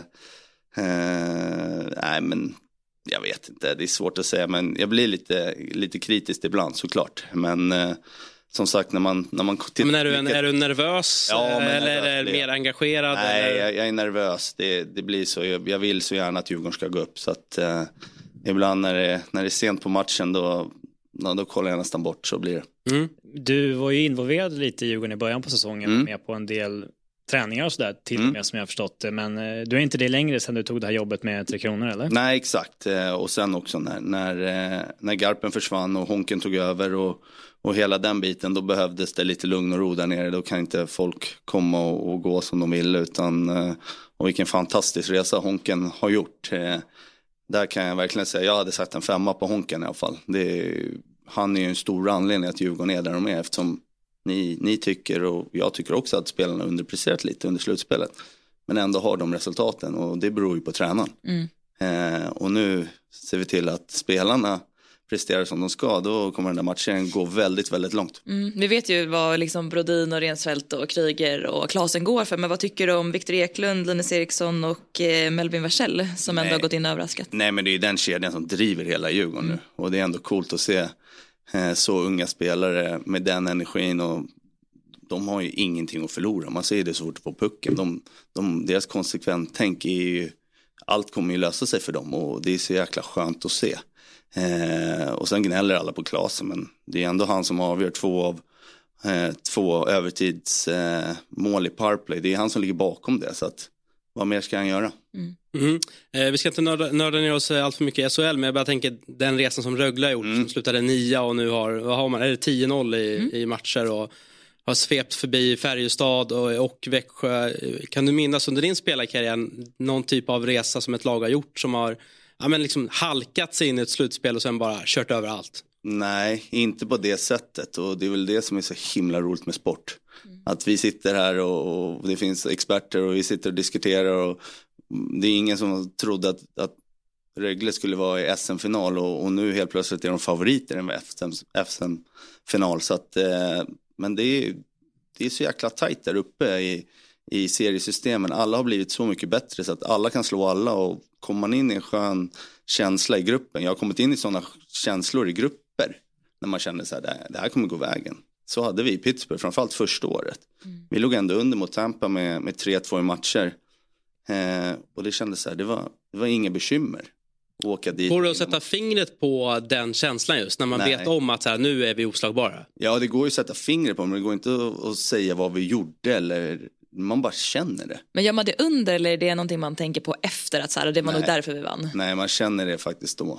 nej men jag vet inte, det är svårt att säga, men jag blir lite kritisk ibland såklart, men som sagt när man men är du nervös? Ja, eller är du mer engagerad? Nej, eller? Jag är nervös. Det blir så. Jag vill så gärna att Djurgården ska gå upp. Så att ibland när det är sent på matchen då kollar jag nästan bort, så blir det. Du var ju involverad lite i Djurgården i början på säsongen med på en del träningar och sådär till och med som jag har förstått det. Men du är inte det längre sedan du tog det här jobbet med 3 Kronor, eller? Nej, exakt. Och sen också när Garpen försvann och Honken tog över och hela den biten, då behövdes det lite lugn och ro där nere. Då kan inte folk komma och gå som de vill, utan och vilken fantastisk resa Honken har gjort. Där kan jag verkligen säga, jag hade satt en 5 på Honken i alla fall. Han är ju en stor anledning att Djurgården är där de är, eftersom ni tycker och jag tycker också att spelarna underpresterat lite under slutspelet. Men ändå har de resultaten och det beror ju på tränaren. Och nu ser vi till att spelarna presterar som de ska, då kommer den där matchen gå väldigt, väldigt långt. Vi vet ju vad liksom Brodin och Rensfeldt och Kryger och Klasen går för, men vad tycker du om Victor Eklund, Linus Eriksson och Melvin Varsell som ändå har gått in överraskat? Nej, men det är den kedjan som driver hela Djurgården nu, och det är ändå coolt att se så unga spelare med den energin, och de har ju ingenting att förlora. Man ser det så fort på pucken. Deras konsekvent tänk är ju, allt kommer ju lösa sig för dem, och det är så jäkla skönt att se. Och sen gnäller alla på Klasen, men det är ändå han som avgör 2 övertidsmål i powerplay. Det är han som ligger bakom det, så att vad mer ska han göra? Vi ska inte nörda ner oss allt för mycket i SHL, men jag bara tänker den resan som Rögle har gjort, som slutade 9 och nu är det 10-0 i matcher och har svept förbi Färjestad och Växjö. Kan du minnas under din spelarkarriär någon typ av resa som ett lag har gjort som har liksom halkat sig in i ett slutspel och sen bara kört över allt? Nej, inte på det sättet, och det är väl det som är så himla roligt med sport. Att vi sitter här och det finns experter och vi sitter och diskuterar, och det är ingen som trodde att Rögle skulle vara i SM-final och nu helt plötsligt är de favoriter än SM-final. Så att, men det är så jäkla tajt där uppe i seriesystemen. Alla har blivit så mycket bättre så att alla kan slå alla, och kommer man in i en skön känsla i gruppen. Jag har kommit in i sådana känslor i grupper när man känner så här, det här kommer gå vägen. Så hade vi i Pittsburgh, framförallt första året. Vi låg ändå under mot Tampa med 3-2 i matcher. Och det kändes så här, det var inga bekymmer att åka dit. Går det att sätta fingret på den känslan just när man vet om att så här, nu är vi oslagbara? Ja, det går ju att sätta fingret på, men det går inte att säga vad vi gjorde, eller man bara känner det. Men gör man det under, eller är det någonting man tänker på efter att så här, det var nog därför vi vann? Nej, man känner det faktiskt då.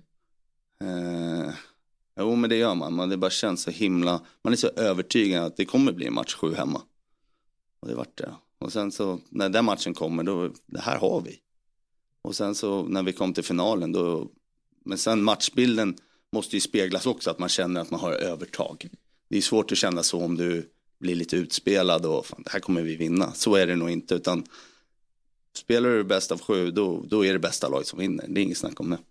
Jo, men det gör man. Det bara känns så himla, man är så övertygad att det kommer bli en match 7 hemma. Och det vart det. Och sen så när den matchen kommer, då, det här har vi. Och sen så när vi kom till finalen då, men sen matchbilden måste ju speglas också, att man känner att man har övertag. Det är svårt att känna så om du blir lite utspelad och fan, det här kommer vi vinna. Så är det nog inte, utan spelar du bäst av 7, då är det bästa lag som vinner. Det är inget snack om det.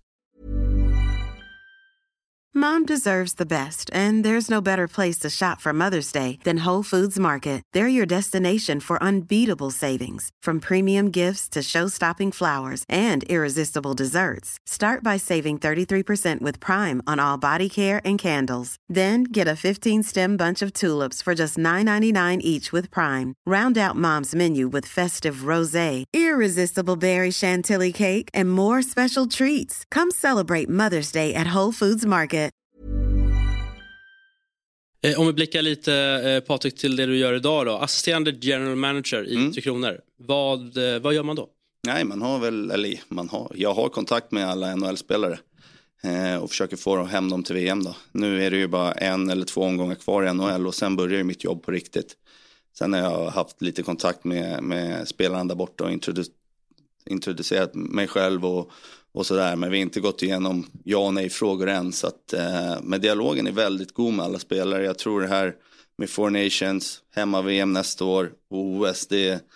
Mom deserves the best, and there's no better place to shop for Mother's Day than Whole Foods Market. They're your destination for unbeatable savings, from premium gifts to show-stopping flowers and irresistible desserts. Start by saving 33% with Prime on all body care and candles. Then get a 15-stem bunch of tulips for just $9.99 each with Prime. Round out Mom's menu with festive rosé, irresistible berry chantilly cake, and more special treats. Come celebrate Mother's Day at Whole Foods Market. Om vi blickar lite, Patrik, till det du gör idag då. Assisterande general manager i 3 Kronor. Vad gör man då? Nej, jag har kontakt med alla NHL-spelare och försöker få hem dem till VM då. Nu är det ju bara 1 eller 2 omgångar kvar i NHL och sen börjar mitt jobb på riktigt. Sen har jag haft lite kontakt med spelarna där borta och introducerat mig själv och sådär, men vi har inte gått igenom ja och nej frågor än, så att men dialogen är väldigt god med alla spelare. Jag tror det här med 4 Nations, hemma VM nästa år och OS,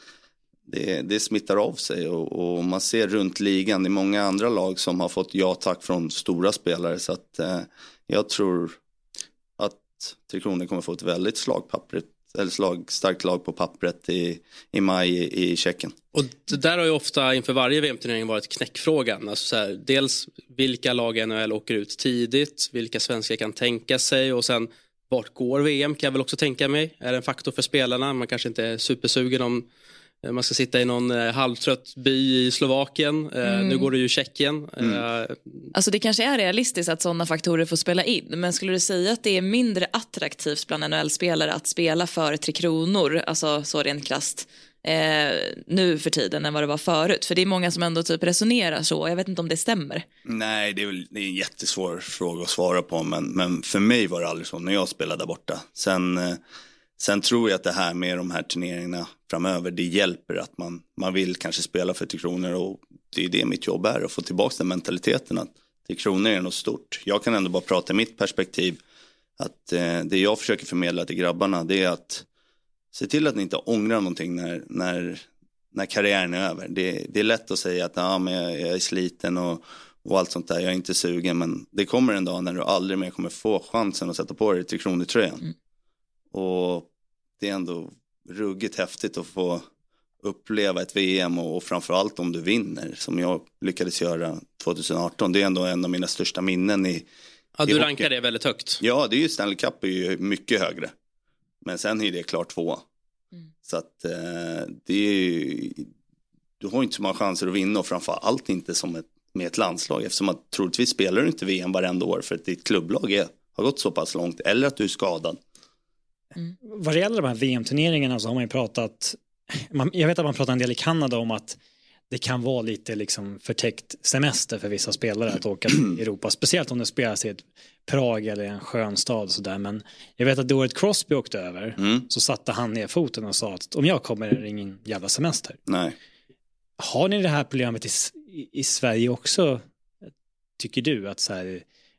det smittar av sig och man ser runt ligan i många andra lag som har fått ja tack från stora spelare, så att jag tror att 3 Kronor kommer få ett väldigt starkt lag på pappret i maj i Tjeckien. Och det där har ju ofta inför varje VM-turnering varit knäckfrågan. Alltså så här, dels vilka lag i NHL åker ut tidigt, vilka svenskar kan tänka sig, och sen vart går VM kan jag väl också tänka mig. Är det en faktor för spelarna? Man kanske inte är supersugen om man ska sitta i någon halvtrött by i Slovakien. Nu går det ju Tjeckien. Alltså det kanske är realistiskt att sådana faktorer får spela in. Men skulle du säga att det är mindre attraktivt bland NHL-spelare att spela för 3 Kronor, alltså så rent krasst, nu för tiden än vad det var förut? För det är många som ändå typ resonerar så. Jag vet inte om det stämmer. Nej, det är en jättesvår fråga att svara på. Men för mig var det aldrig så när jag spelade där borta. Sen tror jag att det här med de här turneringarna framöver, det hjälper att man vill kanske spela för 3 Kronor, och det är det mitt jobb är, att få tillbaka den mentaliteten att 3 Kronor är något stort. Jag kan ändå bara prata i mitt perspektiv, att det jag försöker förmedla till grabbarna, det är att se till att ni inte ångrar någonting när karriären är över. Det är lätt att säga att men jag är sliten och allt sånt där, jag är inte sugen, men det kommer en dag när du aldrig mer kommer få chansen att sätta på dig 3 Kronor-tröjan. Och det är ändå ruggigt häftigt att få uppleva ett VM, och framförallt om du vinner, som jag lyckades göra 2018. Det är ändå en av mina största minnen i du rankar det väldigt högt. Ja, det är ju, Stanley Cup är ju mycket högre. Men sen är det klart 2. Så att det är ju, du har inte så många chanser att vinna, och framförallt inte som med ett landslag, eftersom att troligtvis spelar du inte VM varenda år för att ditt klubblag har gått så pass långt, eller att du är skadad. Vad det gäller de här VM-turneringarna så har man ju pratat, jag vet att man pratar en del i Kanada om att det kan vara lite liksom förtäckt semester för vissa spelare att åka till Europa, speciellt om det spelas i ett Prag eller en skön stad så där. Men jag vet att det året Crosby åkte över så satte han ner foten och sa att om jag kommer är det ingen jävla semester. Nej. Har ni det här problemet i Sverige också, tycker du, att så här,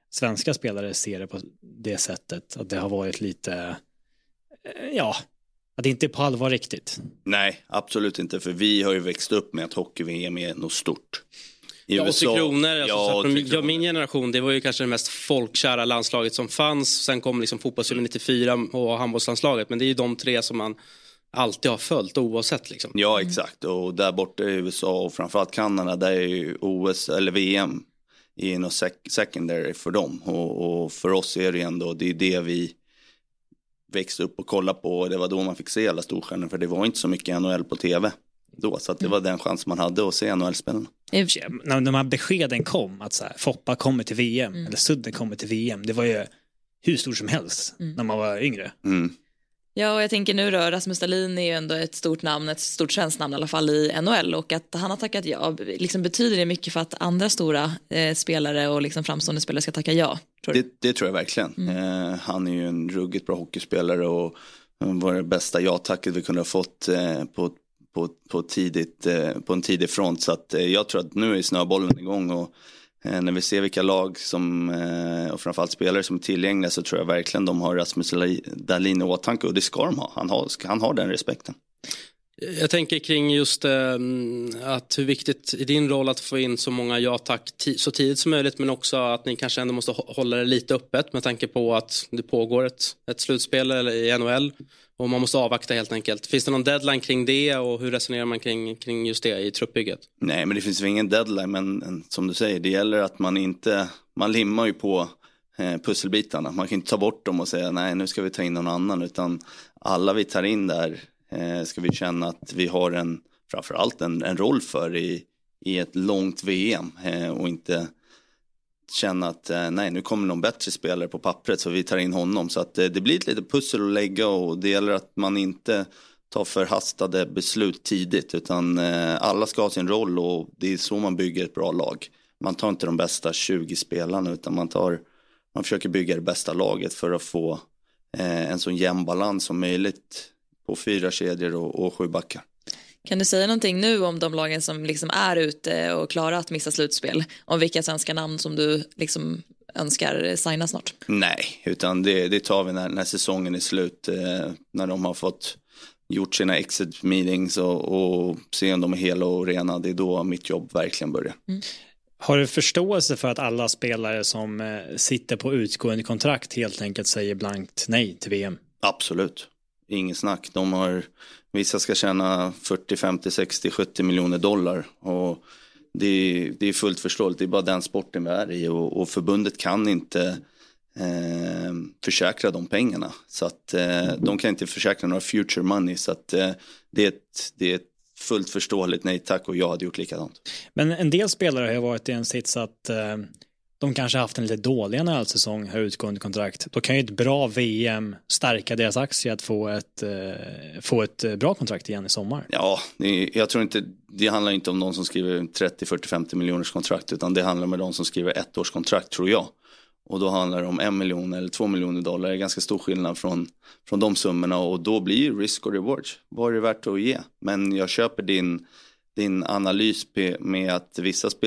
svenska spelare ser det på det sättet. Att det har varit lite, att det inte är på allvar riktigt. Nej, absolut inte. För vi har ju växt upp med att hockey-VM är något stort. I USA, 3 kronor. Min generation, det var ju kanske det mest folkkära landslaget som fanns. Sen kom liksom fotbolls 94 och handbollslandslaget. Men det är ju de 3 som man alltid har följt oavsett liksom. Ja, exakt. Och där borta i USA och framförallt Kanada, där är ju OS eller VM i något secondary för dem. Och för oss är det ändå, det är det vi växte upp och kollade på. Och det var då man fick se alla storstjärnor, för det var inte så mycket NHL på tv då. Så att det var den chans man hade att se NHL-spelarna. När de här beskeden kom, att så här, Foppa kommer till VM eller Sudden kommer till VM, det var ju hur stort som helst när man var yngre. Ja, och jag tänker nu då, Rasmus Dahlin är ju ändå ett stort namn, ett stort svenskt namn i alla fall i NHL, och att han har tackat ja, liksom betyder det mycket för att andra stora spelare och liksom framstående spelare ska tacka ja? Det tror jag verkligen. Han är ju en ruggigt bra hockeyspelare och var det bästa ja-tacket vi kunde ha fått på en tidig front, så att jag tror att nu är snöbollen igång, och när vi ser vilka lag som och framförallt spelare som är tillgängliga, så tror jag verkligen de har Rasmus Dahlin i åtanke, och det ska de ha. Han har den respekten. Jag tänker kring just att hur viktigt i din roll att få in så många ja-tack så tidigt som möjligt, men också att ni kanske ändå måste hålla det lite öppet med tanke på att det pågår ett slutspel eller i NHL och man måste avvakta helt enkelt. Finns det någon deadline kring det, och hur resonerar man kring just det i truppbygget? Nej, men det finns väl ingen deadline, men som du säger, det gäller att man limmar ju på pusselbitarna. Man kan inte ta bort dem och säga nej, nu ska vi ta in någon annan, utan alla vi tar in där ska vi känna att vi har framförallt en roll för i ett långt VM, och inte känna att nej, nu kommer någon bättre spelare på pappret så vi tar in honom. Så att det blir ett litet pussel att lägga, och det gäller att man inte tar förhastade beslut tidigt, utan alla ska ha sin roll, och det är så man bygger ett bra lag. Man tar inte de bästa 20 spelarna, utan man försöker bygga det bästa laget för att få en så jämn balans som möjligt på 4 kedjor och 7 backar. Kan du säga någonting nu om de lagen som liksom är ute och klarar att missa slutspel? Om vilka svenska namn som du liksom önskar signa snart? Nej, utan det tar vi när säsongen är slut. När de har fått gjort sina exit meetings och se om de är hela och rena. Det är då mitt jobb verkligen börjar. Har du förståelse för att alla spelare som sitter på utgående kontrakt helt enkelt säger blankt nej till VM? Absolut. Ingen snack. Vissa ska tjäna 40, 50, 60, 70 miljoner dollar, och det är fullt förståeligt. Det är bara den sporten vi är i, och förbundet kan inte försäkra de pengarna, så att de kan inte försäkra några future money, så att det är ett fullt förståeligt nej tack, och jag hade gjort likadant. Men en del spelare har ju varit i en sits att de kanske haft en lite dålig NHL-säsong, har utgående kontrakt. Då kan ju ett bra VM stärka deras aktier att få ett bra kontrakt igen i sommar. Ja, jag tror inte, det handlar inte om någon som skriver 30, 40, 50 miljoners kontrakt, utan det handlar om de som skriver 1 års kontrakt, tror jag. Och då handlar det om 1 miljon eller 2 miljoner dollar. Det är ganska stor skillnad från de summorna, och då blir ju risk och reward. Vad är det värt att ge? Men jag köper din analys med att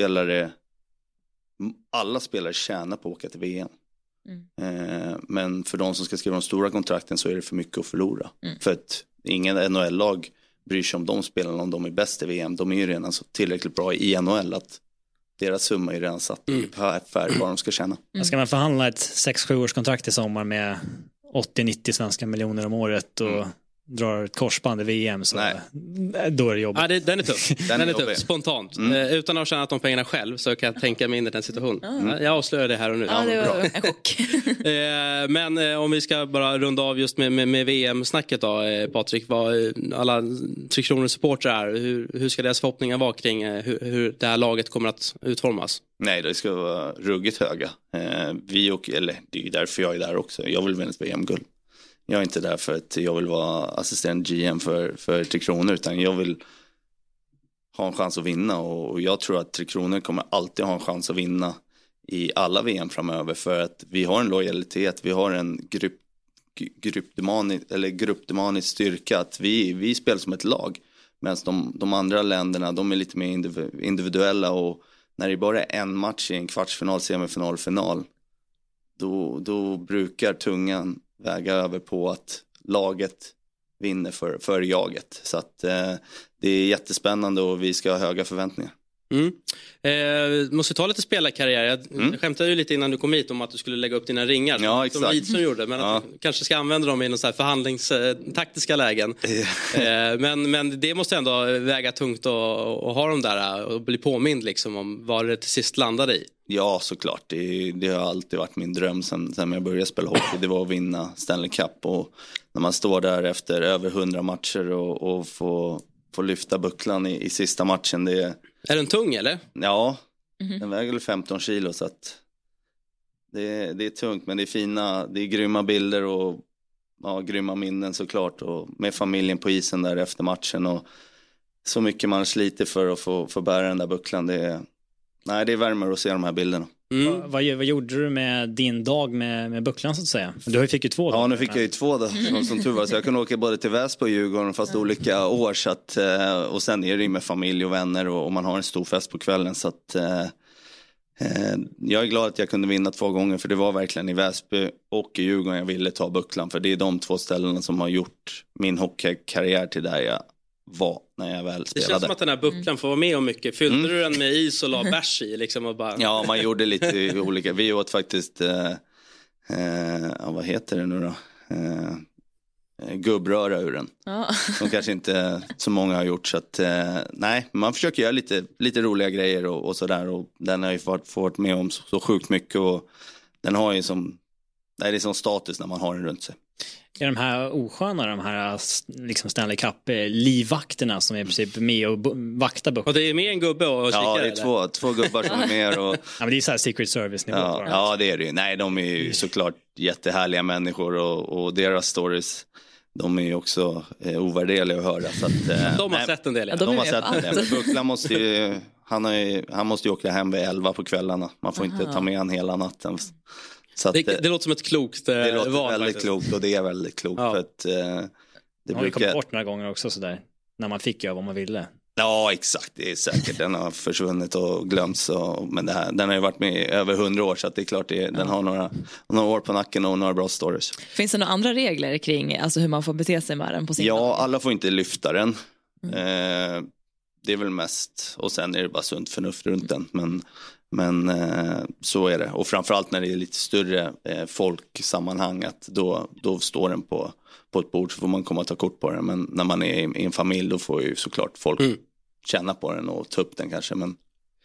alla spelare tjänar på att åka till VM. Men för de som ska skriva de stora kontrakten så är det för mycket att förlora. För att ingen NHL-lag bryr sig om de spelarna om de är bäst i VM. De är ju redan så tillräckligt bra i NHL att deras summa är redan satt för vad de ska tjäna. Ska man förhandla ett 6-7 års kontrakt i sommar med 80-90 svenska miljoner om året och drar ett korsband i VM, så då är det jobbigt. Ja, den är tuff. Den är tuff, spontant. Utan att känna att de pengarna själv, så kan jag tänka mig in i den situationen. Jag avslöjar det här och nu. Ja, det var en chock. Men om vi ska bara runda av just med VM-snacket då, Patrik, vad alla Tre Kronor-supportrar, hur ska deras förhoppningar vara kring hur det här laget kommer att utformas? Nej, det ska vara ruggigt höga. Det är därför jag är där också. Jag vill vinna ett VM-guld. Jag är inte där för att jag vill vara assistent GM för Tre Kronor, utan jag vill ha en chans att vinna, och jag tror att Tre Kronor kommer alltid ha en chans att vinna i alla VM framöver, för att vi har en lojalitet, vi har en gruppdemanisk styrka, att vi spelar som ett lag, medan de andra länderna, de är lite mer individuella, och när det bara är en match i en kvartsfinal, semifinal, final, då brukar tungan väga över på att laget vinner för jaget. Så att det är jättespännande och vi ska ha höga förväntningar. Måste ta lite spelarkarriär. Jag skämtade ju lite innan du kom hit om att du skulle lägga upp dina ringar. Ja, exakt. Som Lidström gjorde. Men att du kanske ska använda dem i någon så här förhandlingstaktiska lägen. Men det måste ändå väga tungt och ha dem där och bli påmind liksom om vad det till sist landade i. Ja, såklart. Det har alltid varit min dröm sen jag började spela hockey. Det var att vinna Stanley Cup. Och när man står där efter över 100 matcher och får lyfta bucklan i sista matchen, det är den tung eller? Ja, den väger 15 kilo så att det är tungt, men det är fina, det är grymma bilder och grymma minnen såklart, och med familjen på isen där efter matchen och så mycket man sliter för att få bära den där bucklan. Det är värmer att se de här bilderna. Vad gjorde du med din dag med bucklan så att säga? Du fick ju 2 dagar. Ja, nu fick jag ju 2 dagar som tur var. Så jag kunde åka både till Väsby och Djurgården fast olika år. Så att, och sen är det ju med familj och vänner och man har en stor fest på kvällen. Så att, jag är glad att jag kunde vinna 2 gånger. För det var verkligen i Väsby och i Djurgården jag ville ta bucklan. För det är de 2 ställena som har gjort min hockeykarriär till där jag var när jag väl spelade. Det känns som att den här bucklan får vara med om mycket. Fyllde du den med is och la bärs i? Liksom och bara... Ja, man gjorde lite olika. Vi åt faktiskt, vad heter det nu då? Gubbröra ur den. Som kanske inte så många har gjort. Så att, nej, man försöker göra lite roliga grejer och sådär. Och den har ju fått med om så sjukt mycket. Och den har ju det är som status när man har den runt sig. Är de här osköna, de här liksom Stanley Cup-livvakterna som är i princip med och vaktar bucklan? Och det är med en gubbe och kikar? Ja, det är två gubbar som är med. Och... ja, men det är så här Secret Service-nivå. Ja, det är det ju. Nej, de är ju såklart jättehärliga människor och deras stories, de är ju också ovärderliga att höra. Så att, de har sett en del. Ja. De har sett en del. Bucklan måste ju, han måste ju åka hem vid 11 på kvällarna. Man får inte ta med han hela natten. Så att, det låter som ett klokt val. Det låter väldigt faktiskt. Klokt och det är väldigt klokt. För att, det har kommit bort några gånger också sådär. När man fick göra vad man ville. Ja, exakt. Det är säkert. Den har försvunnit och glömts. Men den har ju varit med i över 100 år. Så att det är klart den har några år på nacken och några bra stories. Finns det några andra regler kring alltså hur man får bete sig med den på sin Ja, alla får inte lyfta den. Det är väl mest. Och sen är det bara sunt förnuft runt den. Men så är det. Och framförallt när det är lite större folksammanhang, att då står den på ett bord, så får man komma och ta kort på den. Men när man är i en familj, då får ju såklart folk känna på den och ta upp den kanske. Men...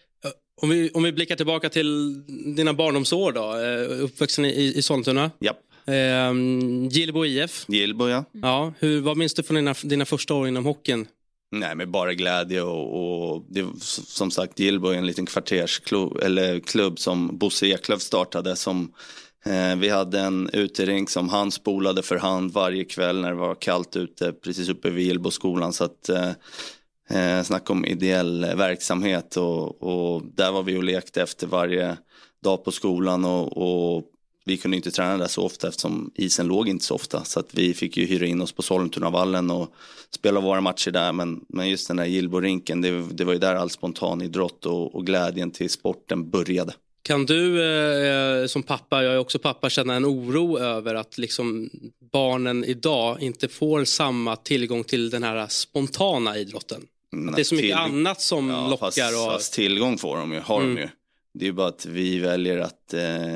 Om vi blickar tillbaka till dina barndomsår då, uppvuxen i Sollentuna. Japp. Gillbo IF. Gillbo, ja. Ja, vad minns du från dina första år inom hockeyn? Nej, men bara glädje och det, som sagt, Gillbo är en liten kvartersklubb eller klubb som Bosse Eklöf startade, som vi hade en uterink som han spolade för hand varje kväll när det var kallt ute precis uppe vid Gillboskolan. Så att snacka om ideell verksamhet och där var vi och lekte efter varje dag på skolan och vi kunde inte träna där så ofta eftersom isen låg inte så ofta. Så att vi fick ju hyra in oss på Sollentunavallen och spela våra matcher där. Men just den där Gillborinken, det var ju där all spontanidrott och glädjen till sporten började. Kan du som pappa, jag är också pappa, känna en oro över att liksom barnen idag inte får samma tillgång till den här spontana idrotten? Att det är så mycket annat som lockar. Fast tillgång får de ju, har de ju. Det är ju bara att vi väljer att...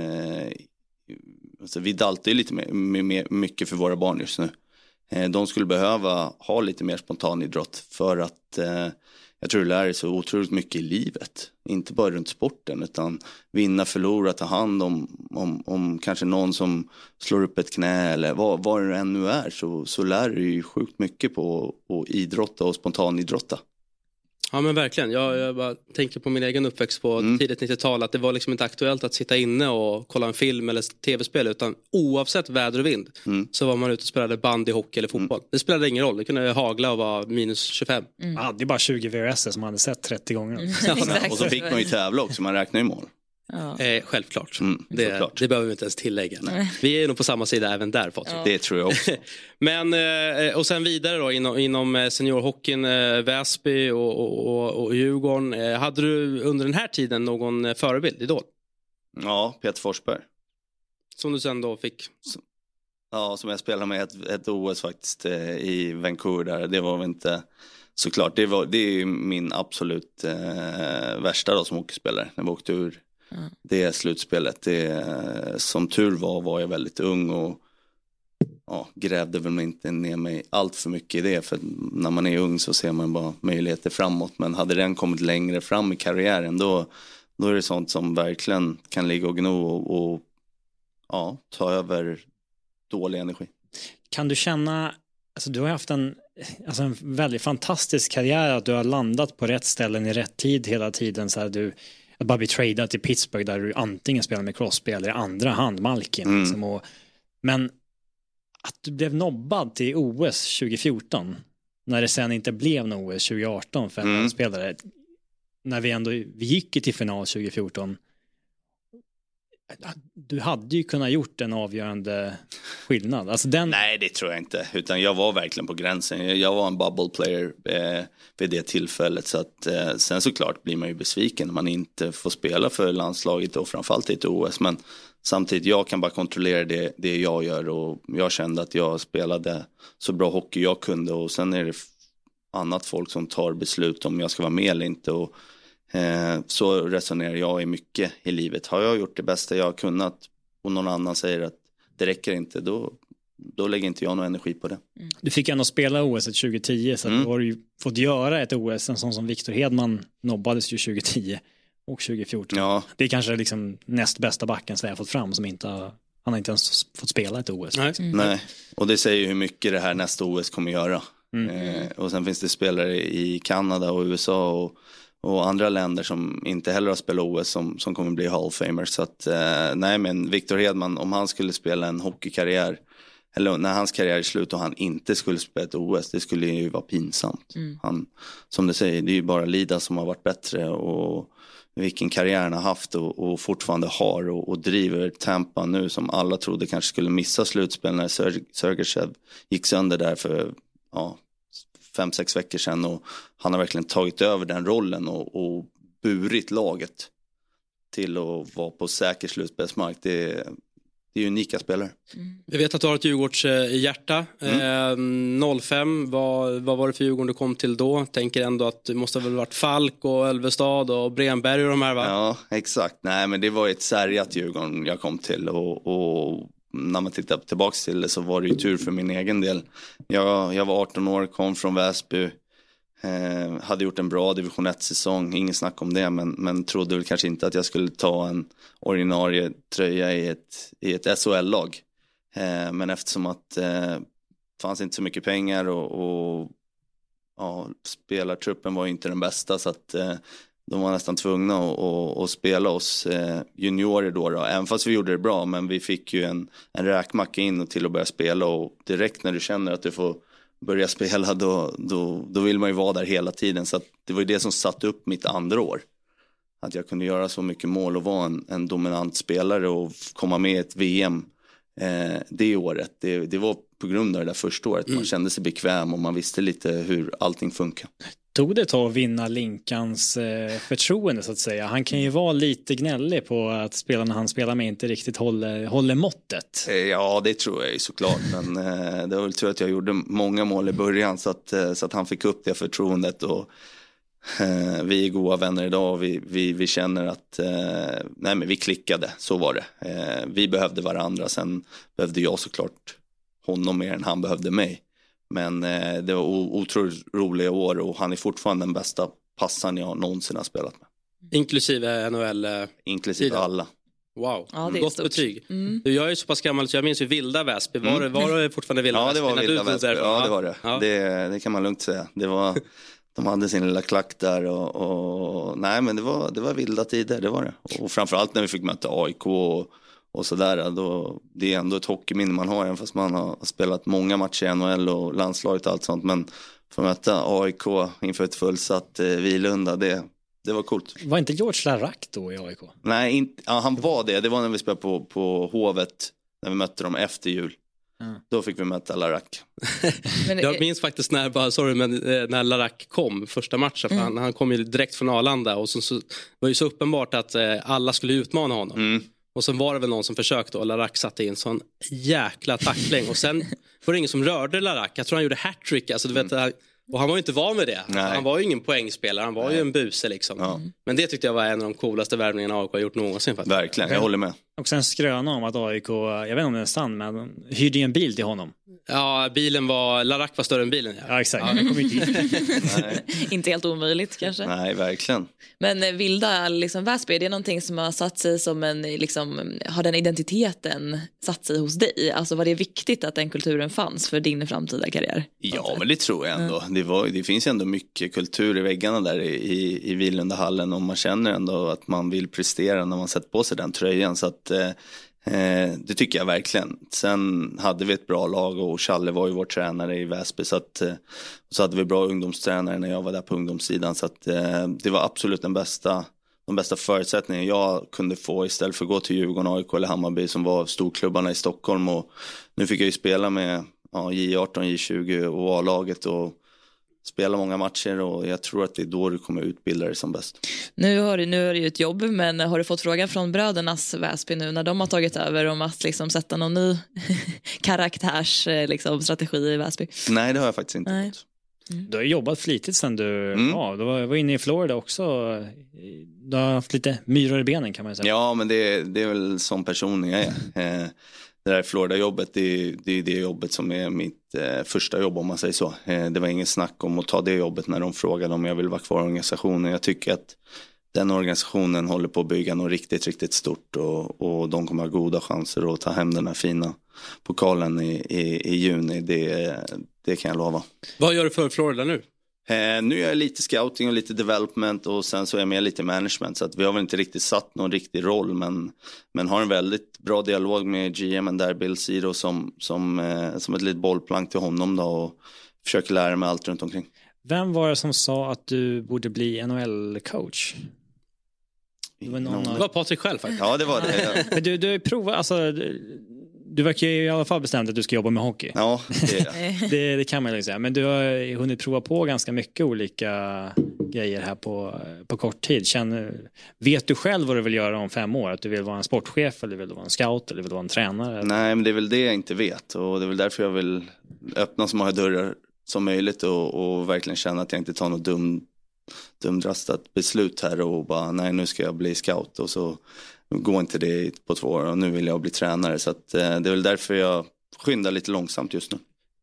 Alltså vi daltar ju lite mycket för våra barn just nu. De skulle behöva ha lite mer spontanidrott för att jag tror det lär sig otroligt mycket i livet. Inte bara runt sporten, utan vinna, förlora, ta hand om kanske någon som slår upp ett knä eller vad det än nu är, så lär du ju sjukt mycket på att idrotta och spontanidrotta. Ja, men verkligen. Jag bara tänker på min egen uppväxt på tidigt 90-tal, att det var liksom inte aktuellt att sitta inne och kolla en film eller tv-spel, utan oavsett väder och vind så var man ute och spelade bandy, hockey eller fotboll. Det spelade ingen roll. Det kunde hagla och vara minus 25. Ja, det är bara 20 VHS som man hade sett 30 gånger. Och så fick man ju tävla också, man räknar ju mål. Ja. Självklart. Det behöver vi inte ens tillägga. Nej. Vi är nog på samma sida även där, Patrik. Ja. Det tror jag också. Men, och sen vidare då inom seniorhockeyn, Väsby och Djurgården. Hade du under den här tiden någon förebild, idol? Ja, Peter Forsberg. Som du sen då fick. Ja, som jag spelade med ett OS faktiskt i Vancouver där. Det var väl inte såklart. Det är min absolut värsta då som hockeyspelare. När vi åkte ur det slutspelet. Som tur var jag väldigt ung och grävde väl inte ner mig allt för mycket i det. För när man är ung så ser man bara möjligheter framåt. Men hade den kommit längre fram i karriären då är det sånt som verkligen kan ligga och gno och ta över dålig energi. Kan du känna, alltså du har haft en väldigt fantastisk karriär, att du har landat på rätt ställen i rätt tid hela tiden, så här du bara bli tradad till Pittsburgh där du antingen spelar med Crosby eller i andra hand Malkin liksom, men att du blev nobbad till OS 2014 när det sen inte blev någon OS 2018 för en spelare, när vi gick till final 2014. Du hade ju kunnat gjort en avgörande skillnad. Alltså Nej, det tror jag inte. Utan jag var verkligen på gränsen. Jag var en bubble player vid det tillfället. Så att, sen såklart blir man ju besviken när man inte får spela för landslaget och framförallt i ett OS. Men samtidigt, jag kan bara kontrollera det jag gör. Och jag kände att jag spelade så bra hockey jag kunde. Och sen är det annat folk som tar beslut om jag ska vara med eller inte. Och så resonerar jag i mycket i livet. Har jag gjort det bästa jag har kunnat och någon annan säger att det räcker inte, då lägger inte jag någon energi på det. Du fick ändå spela OS 2010, så du har ju fått göra ett OS, en sån som Victor Hedman nobbades ju 2010 och 2014. Ja. Det är kanske liksom näst bästa backen som jag har fått fram som han har inte ens fått spela ett OS. Nej, och det säger ju hur mycket det här nästa OS kommer göra. Och sen finns det spelare i Kanada och USA och andra länder som inte heller har spelat OS som kommer bli Hall of Famers. Så att, nej, men Victor Hedman, om han skulle spela en hockeykarriär, eller när hans karriär är slut och han inte skulle spela ett OS, det skulle ju vara pinsamt. Han, som du säger, det är ju bara Lida som har varit bättre, och vilken karriär han har haft och fortfarande har och driver Tampa nu, som alla trodde kanske skulle missa slutspel när Sergachev gick sönder där för 5-6 veckor sedan, och han har verkligen tagit över den rollen och burit laget till att vara på säker slutspelsmark. Det är unika spelare. Jag vet att du har ett Djurgårds hjärta. 05, vad var det för Djurgården du kom till då? Tänker ändå att det måste ha väl varit Falk och Ölvestad och Bremberg och de här, va? Ja, exakt. Nej, men det var ett särjat Djurgården jag kom till, och när man tittar tillbaka till det så var det ju tur för min egen del. Jag var 18 år, kom från Väsby, hade gjort en bra division 1-säsong, ingen snack om det, men trodde väl kanske inte att jag skulle ta en ordinarie tröja i ett SHL-lag. Men eftersom att det fanns inte så mycket pengar och spelartruppen var inte den bästa, så att de var nästan tvungna att spela oss juniorer då. Även fast vi gjorde det bra, men vi fick ju en räkmacka in och till att börja spela, och direkt när du känner att du får börja spela då vill man ju vara där hela tiden. Så att det var ju det som satte upp mitt andra år. Att jag kunde göra så mycket mål och vara en dominant spelare och komma med i ett VM det året. Det var på grund av det där första året. Man kände sig bekväm och man visste lite hur allting funkar. Tog det att vinna Linkans förtroende, så att säga? Han kan ju vara lite gnällig på att spelarna han spelar med inte riktigt håller måttet. Ja, det tror jag ju såklart. Men det var väl tur att jag gjorde många mål i början så att han fick upp det förtroendet. Och vi är goda vänner idag och vi känner att nej, men vi klickade, så var det. Vi behövde varandra, sen behövde jag såklart honom mer än han behövde mig. Men det var otroligt roliga år och han är fortfarande den bästa passaren jag någonsin har spelat med. Inklusive NHL? Inklusive alla. Wow, ja, gott stort betyg. Jag är ju så pass gammal så jag minns ju Vilda Väsby. Var det fortfarande Vilda Väsby? Ja, det var Vilda Väsby. Ja, det var det. Ja. Det kan man lugnt säga. Det var, de hade sin lilla klack där och nej, men det var vilda tider, det var det. Och framförallt när vi fick möta AIK och sådär, då, det är ändå ett hockeyminne man har, även fast man har spelat många matcher i NHL och landslaget och allt sånt, men för att möta AIK inför ett fullsatt Vilunda, det var coolt. Var inte George Larac då i AIK? Nej, han var det var när vi spelade på Hovet, när vi mötte dem efter jul. Då fick vi möta Larac. Jag minns faktiskt när Larac kom första matchen, för han kom ju direkt från Arlanda och så var ju så uppenbart att alla skulle utmana honom. Och sen var det väl någon som försökte och Larac satte in sån jäkla tackling. Och sen var det ingen som rörde Larac. Jag tror han gjorde hattrick. Alltså, du vet, och han var ju inte van med det. Han var ju ingen poängspelare. Han var ju en buse liksom. Ja. Men det tyckte jag var en av de coolaste värvningarna AIK har gjort någonsin. Faktiskt. Verkligen, jag håller med. Och sen skröna om att AIK, jag vet inte om det är sant, men hyrde en bil till honom. Ja, Larac var större än bilen. Ja exakt. Ja, kommer inte inte helt omöjligt kanske. Nej, verkligen. Men Vilda, liksom Väsby, är det någonting som har satt sig som en, liksom, har den identiteten satt sig hos dig? Alltså var det viktigt att den kulturen fanns för din framtida karriär? Ja, men det tror jag ändå. Det finns ändå mycket kultur i väggarna där i Vilundahallen, och man känner ändå att man vill prestera när man sätter på sig den tröjan, så att det tycker jag verkligen. Sen hade vi ett bra lag och Challe var ju vår tränare i Väsby, så så hade vi bra ungdomstränare när jag var där på ungdomssidan, så att det var absolut de bästa förutsättningarna jag kunde få istället för att gå till Djurgården, AIK eller Hammarby som var storklubbarna i Stockholm. Och nu fick jag ju spela med J18, J20 och A-laget och spela många matcher, och jag tror att det är då du kommer utbilda dig som bäst. Nu har du ju ett jobb, men har du fått frågan från brödernas Väsby nu när de har tagit över om att liksom sätta någon ny karaktärs liksom, strategi i Väsby? Nej, det har jag faktiskt inte fått. Du har jobbat flitigt sen du var inne i Florida också. Du har haft lite myror i benen kan man säga. Ja, men det är väl som person jag är. Det där Florida-jobbet, det är det jobbet som är mitt första jobb om man säger så. Det var ingen snack om att ta det jobbet när de frågade om jag vill vara kvar i organisationen. Jag tycker att den organisationen håller på att bygga något riktigt, riktigt stort, och de kommer ha goda chanser att ta hem den här fina pokalen i juni. Det kan jag lova. Vad gör du för Florida nu? Nu är jag lite scouting och lite development, och sen så är jag med lite management, så att vi har väl inte riktigt satt någon riktig roll, men har en väldigt bra dialog med GM där, Bill Ciro, som ett litet bollplank till honom då, och försöker lära mig allt runt omkring. Vem var det som sa att du borde bli NHL-coach? Det var Patrik själv faktiskt. Ja, det var det. Men du har ju provat, alltså du verkar ju i alla fall bestämt att du ska jobba med hockey. Ja, det kan man ju säga. Men du har hunnit prova på ganska mycket olika grejer här på kort tid. Vet du själv vad du vill göra om 5 år? Att du vill vara en sportchef, eller vill du vara en scout, eller vill du vara en tränare? Eller? Nej, men det är väl det jag inte vet. Och det är väl därför jag vill öppna så många dörrar som möjligt, och verkligen känna att jag inte tar något dumdrastat beslut här och bara, nej, nu ska jag bli scout, och så går inte det på 2 år och nu vill jag bli tränare. Så att, det är väl därför jag skyndar lite långsamt just nu.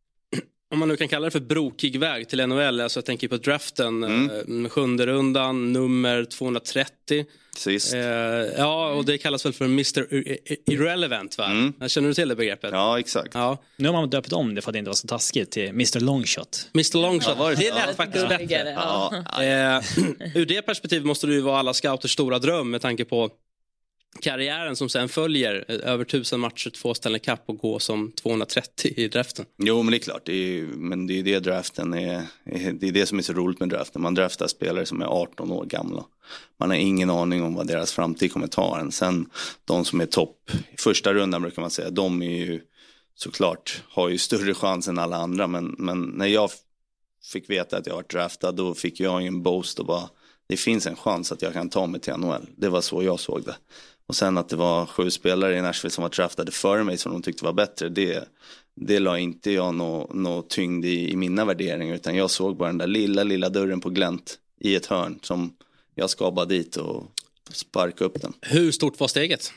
Om man nu kan kalla det för brokig väg till NHL, alltså jag tänker på draften, 7:e rundan, nummer 230. Sist. Ja, och det kallas väl för Mr. Irrelevant, va? Känner du till det begreppet? Ja, exakt. Ja. Nu har man döpt om det för att det inte var så taskigt till Mr. Longshot. Mr. Longshot, ja, det lät faktiskt bättre. Ja. Ur det perspektivet måste det ju vara alla scouters stora dröm med tanke på karriären som sen följer, över 1000 matcher, 2 Stanley Cup, och gå som 230 i draften. Jo, men det är klart, det är det draften är, det är det som är så roligt med draften. Man draftar spelare som är 18 år gamla. Man har ingen aning om vad deras framtid kommer ta än. Sen de som är topp i första rundan brukar man säga, de är ju såklart, har ju större chans än alla andra, men när jag fick veta att jag var draftad, då fick jag en boast och bara, det finns en chans att jag kan ta mig till NHL. Det var så jag såg det. Och sen att det var 7 spelare i Nashville som var draftade före mig som de tyckte var bättre, det la inte jag nå tyngd i mina värderingar, utan jag såg bara den där lilla dörren på glänt i ett hörn som jag ska bara dit och sparka upp den. Hur stort var steget?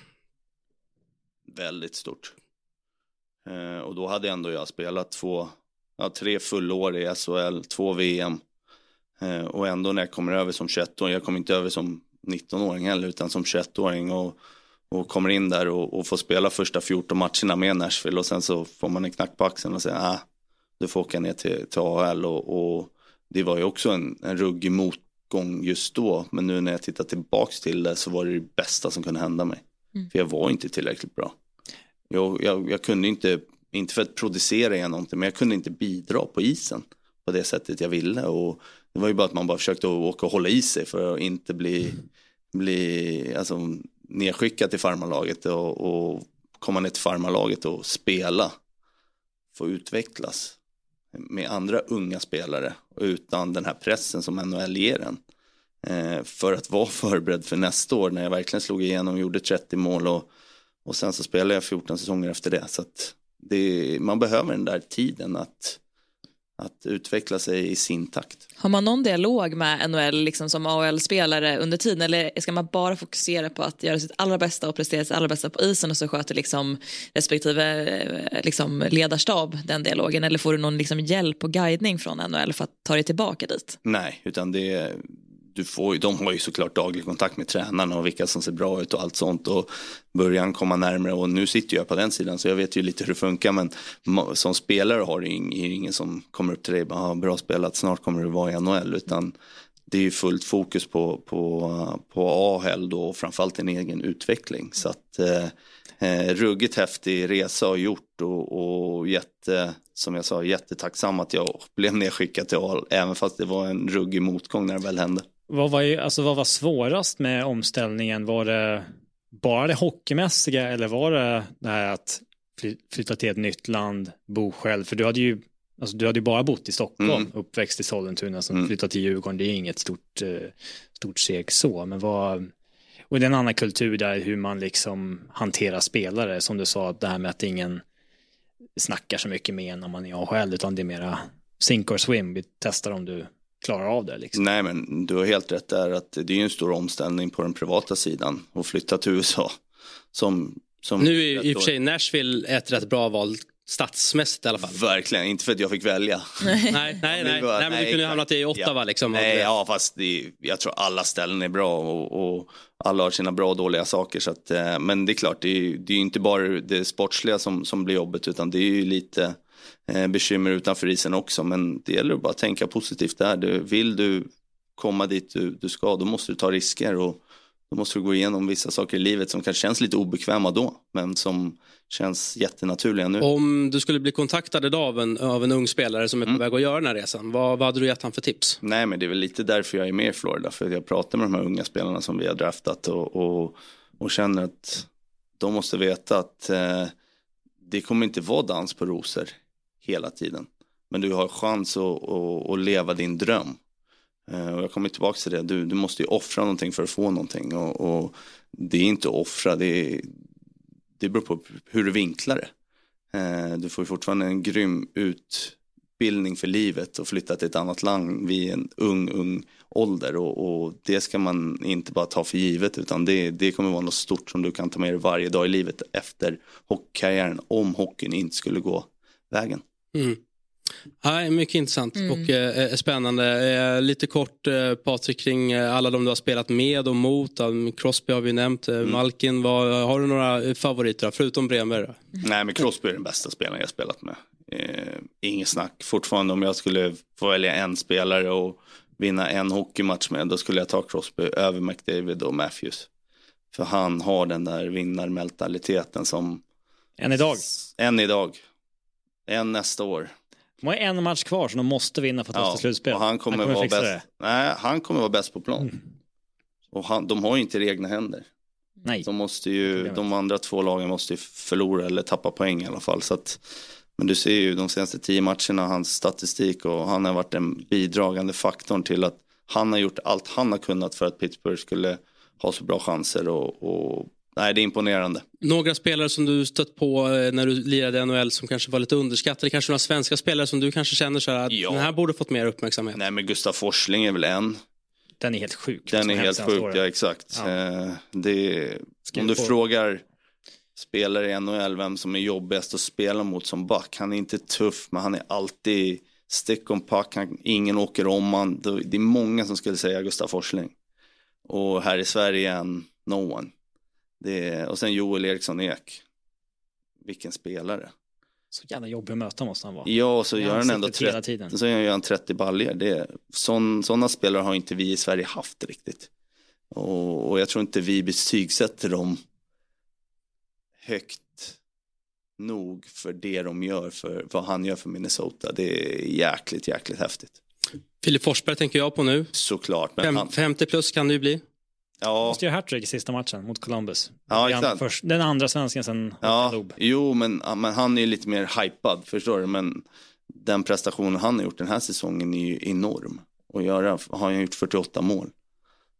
Väldigt stort. Och då hade ändå jag spelat 3 fullår i SHL, 2 VM. Och ändå när jag kommer över som 21-åring, jag kommer inte över som 19-åring heller, utan som 21-åring, och kommer in där och får spela första 14 matcherna med Nashville, och sen så får man en knack på axeln och säga, du får åka ner till AHL, och det var ju också en ruggig motgång just då, men nu när jag tittar tillbaks till det så var det bästa som kunde hända mig. För jag var inte tillräckligt bra. Jag kunde inte för att producera igen någonting, men jag kunde inte bidra på isen på det sättet jag ville, och det var ju bara att man bara försökte åka och hålla i sig för att inte bli alltså, nedskickad till farmarlaget, och komma ner till farmarlaget och spela, få utvecklas med andra unga spelare utan den här pressen som NHL ger en. för att vara förberedd för nästa år när jag verkligen slog igenom och gjorde 30 mål och sen så spelade jag 14 säsonger efter det. Så att man behöver den där tiden att utveckla sig i sin takt. Har man någon dialog med NHL liksom som AHL-spelare under tiden, eller ska man bara fokusera på att göra sitt allra bästa och prestera sitt allra bästa på isen och så sköter liksom respektive liksom ledarstab den dialogen, eller får du någon liksom hjälp och guidning från NHL för att ta dig tillbaka dit? Nej, utan de har ju såklart daglig kontakt med tränarna och vilka som ser bra ut och allt sånt, och början komma närmare, och nu sitter jag på den sidan så jag vet ju lite hur det funkar, men som spelare har det ingen som kommer upp till dig och bara, bra spelat, snart kommer du vara i NHL, utan det är ju fullt fokus på AHL då, och framförallt en egen utveckling. Så att ruggigt häftig resa har gjort och som jag sa, jättetacksam att jag blev nedskickad till AHL, även fast det var en ruggig motgång när det väl hände. Vad var svårast med omställningen? Var det bara det hockeymässiga, eller var det här att flytta till ett nytt land, bo själv? För du hade ju bara bott i Stockholm, uppväxt i Sollentuna, som flyttat till Djurgården. Det är inget stort steg så, men och det är en annan kultur där, hur man liksom hanterar spelare, som du sa, det här med att ingen snackar så mycket med när man är i AHL, utan det är mera sink or swim, vi testar om du klarar av det liksom. Nej, men du har helt rätt där, att det är en stor omställning på den privata sidan och flytta till USA som nu är i och för sig Nashville ett rätt bra val stadsmässigt i alla fall. Verkligen, inte för att jag fick välja. Nej, men du kunde hamnat i Ottawa liksom. Ja, fast jag tror alla ställen är bra och alla har sina bra och dåliga saker, så att, men det är klart, det är inte bara det sportsliga som blir jobbet, utan det är ju lite bekymmer utanför isen också, men det gäller att bara tänka positivt där. Vill du komma dit du ska, då måste du ta risker, och då måste du gå igenom vissa saker i livet som kanske känns lite obekväma då, men som känns jättenaturliga nu. Om du skulle bli kontaktad idag av en ung spelare som är på väg att göra den här resan, vad hade du gett han för tips? Nej, men det är väl lite därför jag är med i Florida, för att jag pratar med de här unga spelarna som vi har draftat och känner att de måste veta att det kommer inte vara dans på rosor hela tiden, men du har chans att leva din dröm. Och jag kommer tillbaka till det, du måste ju offra någonting för att få någonting, och det är inte offra, det beror på hur du vinklar det. Du får ju fortfarande en grym utbildning för livet och flytta till ett annat land vid en ung ålder, och det ska man inte bara ta för givet, utan det kommer vara något stort som du kan ta med dig varje dag i livet efter hockeykarriären, om hockeyn inte skulle gå vägen. Ja, mycket intressant och spännande. Lite kort, Patrik, kring alla de du har spelat med och mot. Crosby har vi nämnt, Malkin. Har du några favoriter förutom Bremer? Nej, men Crosby är den bästa spelaren jag har spelat med. Ingen snack. Fortfarande, om jag skulle få välja en spelare och vinna en hockeymatch med, då skulle jag ta Crosby över McDavid och Matthews. För han har den där vinnarmentaliteten som... Än idag. Än nästa år. De har en match kvar, så de måste vinna för att ta till slutspel. Och han kommer vara bäst. Nej, han kommer vara bäst på plan. Och de har ju inte egna händer. Nej. De andra två lagen måste ju förlora eller tappa poäng i alla fall. Så att, men du ser ju de senaste 10 matcherna, hans statistik, och han har varit en bidragande faktorn till att han har gjort allt han har kunnat för att Pittsburgh skulle ha så bra chanser, och nej, det är imponerande. Några spelare som du stött på när du lirade i NHL som kanske var lite underskattade, kanske några svenska spelare som du kanske känner så här att den här borde fått mer uppmärksamhet? Nej, men Gustav Forsling är väl en. Den är helt sjuk. Den är helt sjuk, ja, exakt. Ja. Om du frågar spelare i NHL vem som är jobbigast att spela mot som back, han är inte tuff, men han är alltid stick on puck, ingen åker om han. Det är många som skulle säga Gustav Forsling. Och här i Sverige no one. Och sen Joel Eriksson Ek. Vilken spelare. Så jävla jobbig att möta måste han vara. Ja, och så gör han ändå 30 baljer. Sådana spelare har inte vi i Sverige haft riktigt. Och jag tror inte vi betygsätter dem högt nog för det de gör, för vad han gör för Minnesota. Det är jäkligt häftigt. Filip Forsberg tänker jag på nu. Såklart. 50 plus kan det ju bli. Ja. Måste göra hattrick i sista matchen mot Columbus. Ja, den andra svensken sen. Ja, jo, men han är ju lite mer hypad, förstår du. Men den prestationen han har gjort den här säsongen är ju enorm. Och har han gjort 48 mål.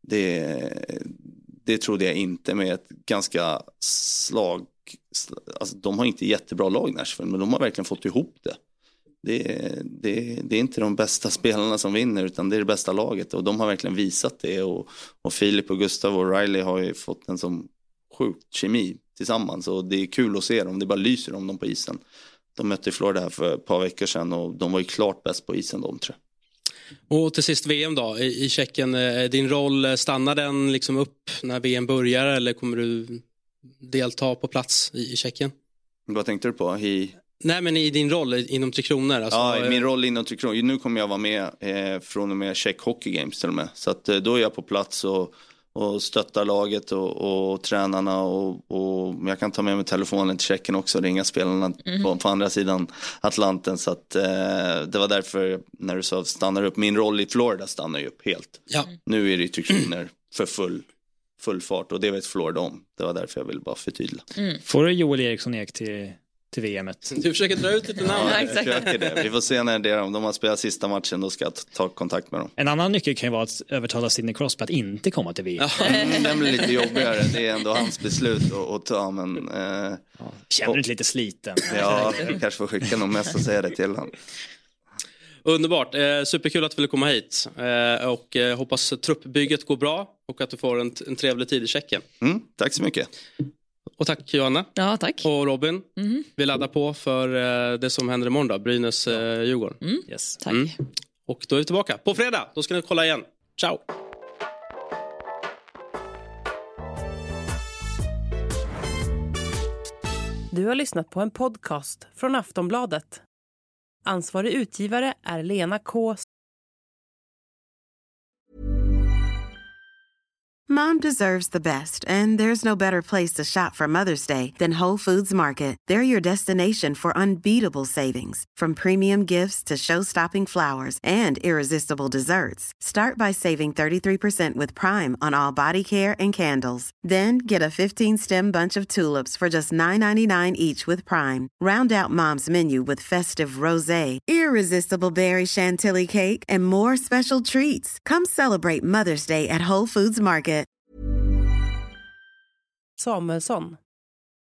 Det trodde jag inte, med ett ganska alltså de har inte jättebra lag Nashville, men de har verkligen fått ihop det. Det är inte de bästa spelarna som vinner, utan det är det bästa laget, och de har verkligen visat det, och Filip och Gustav och Riley har ju fått en som sjukt kemi tillsammans, och det är kul att se dem, det bara lyser om dem på isen. De mötte Florida här för ett par veckor sedan och de var ju klart bäst på isen de, tror jag. Och till sist VM då, i Tjeckien, din roll, stannar den liksom upp när VM börjar, eller kommer du delta på plats i Tjeckien? Vad tänkte du på? Nej, men i din roll inom Tre Kronor. Alltså, ja, i min roll inom Tre Kronor. Nu kommer jag vara med från och med Czech Hockey Games till och med. Så att, då är jag på plats och stöttar laget och tränarna. Och jag kan ta med mig telefonen till Tjeckien också och ringa spelarna på andra sidan Atlanten. Så att, det var därför, när du sa stannar upp, min roll i Florida stannar ju upp helt. Ja. Nu är det Tre Kronor för full fart, och det vet Florida om. Det var därför jag ville bara förtydliga. Får du Joel Eriksson Ek till VM:et? Du försöker dra ut lite namn. Ja, jag försöker det. Vi får se när de har spelat sista matchen, då ska jag ta kontakt med dem. En annan nyckel kan ju vara att övertala Sidney Crosby att inte komma till VM. Det blir lite jobbigare. Det är ändå hans beslut att ta, men... Känner du inte lite sliten? Ja, vi kanske får skicka någon mest och säga det till honom. Underbart, superkul att du ville komma hit, och hoppas truppbygget går bra och att du får en trevlig tid i Tjeckien. Tack så mycket. Och tack Johanna. Ja, tack. Och Robin, vi laddar på för det som händer imorgon då, Brynäs-Djurgården. Yes. Tack. Och då är vi tillbaka på fredag, då ska ni kolla igen. Ciao! Du har lyssnat på en podcast från Aftonbladet. Ansvarig utgivare är Lena K. Mom deserves the best, and there's no better place to shop for Mother's Day than Whole Foods Market. They're your destination for unbeatable savings, from premium gifts to show-stopping flowers and irresistible desserts. Start by saving 33% with Prime on all body care and candles. Then get a 15-stem bunch of tulips for just $9.99 each with Prime. Round out Mom's menu with festive rosé, irresistible berry chantilly cake, and more special treats. Come celebrate Mother's Day at Whole Foods Market. Samuelsson.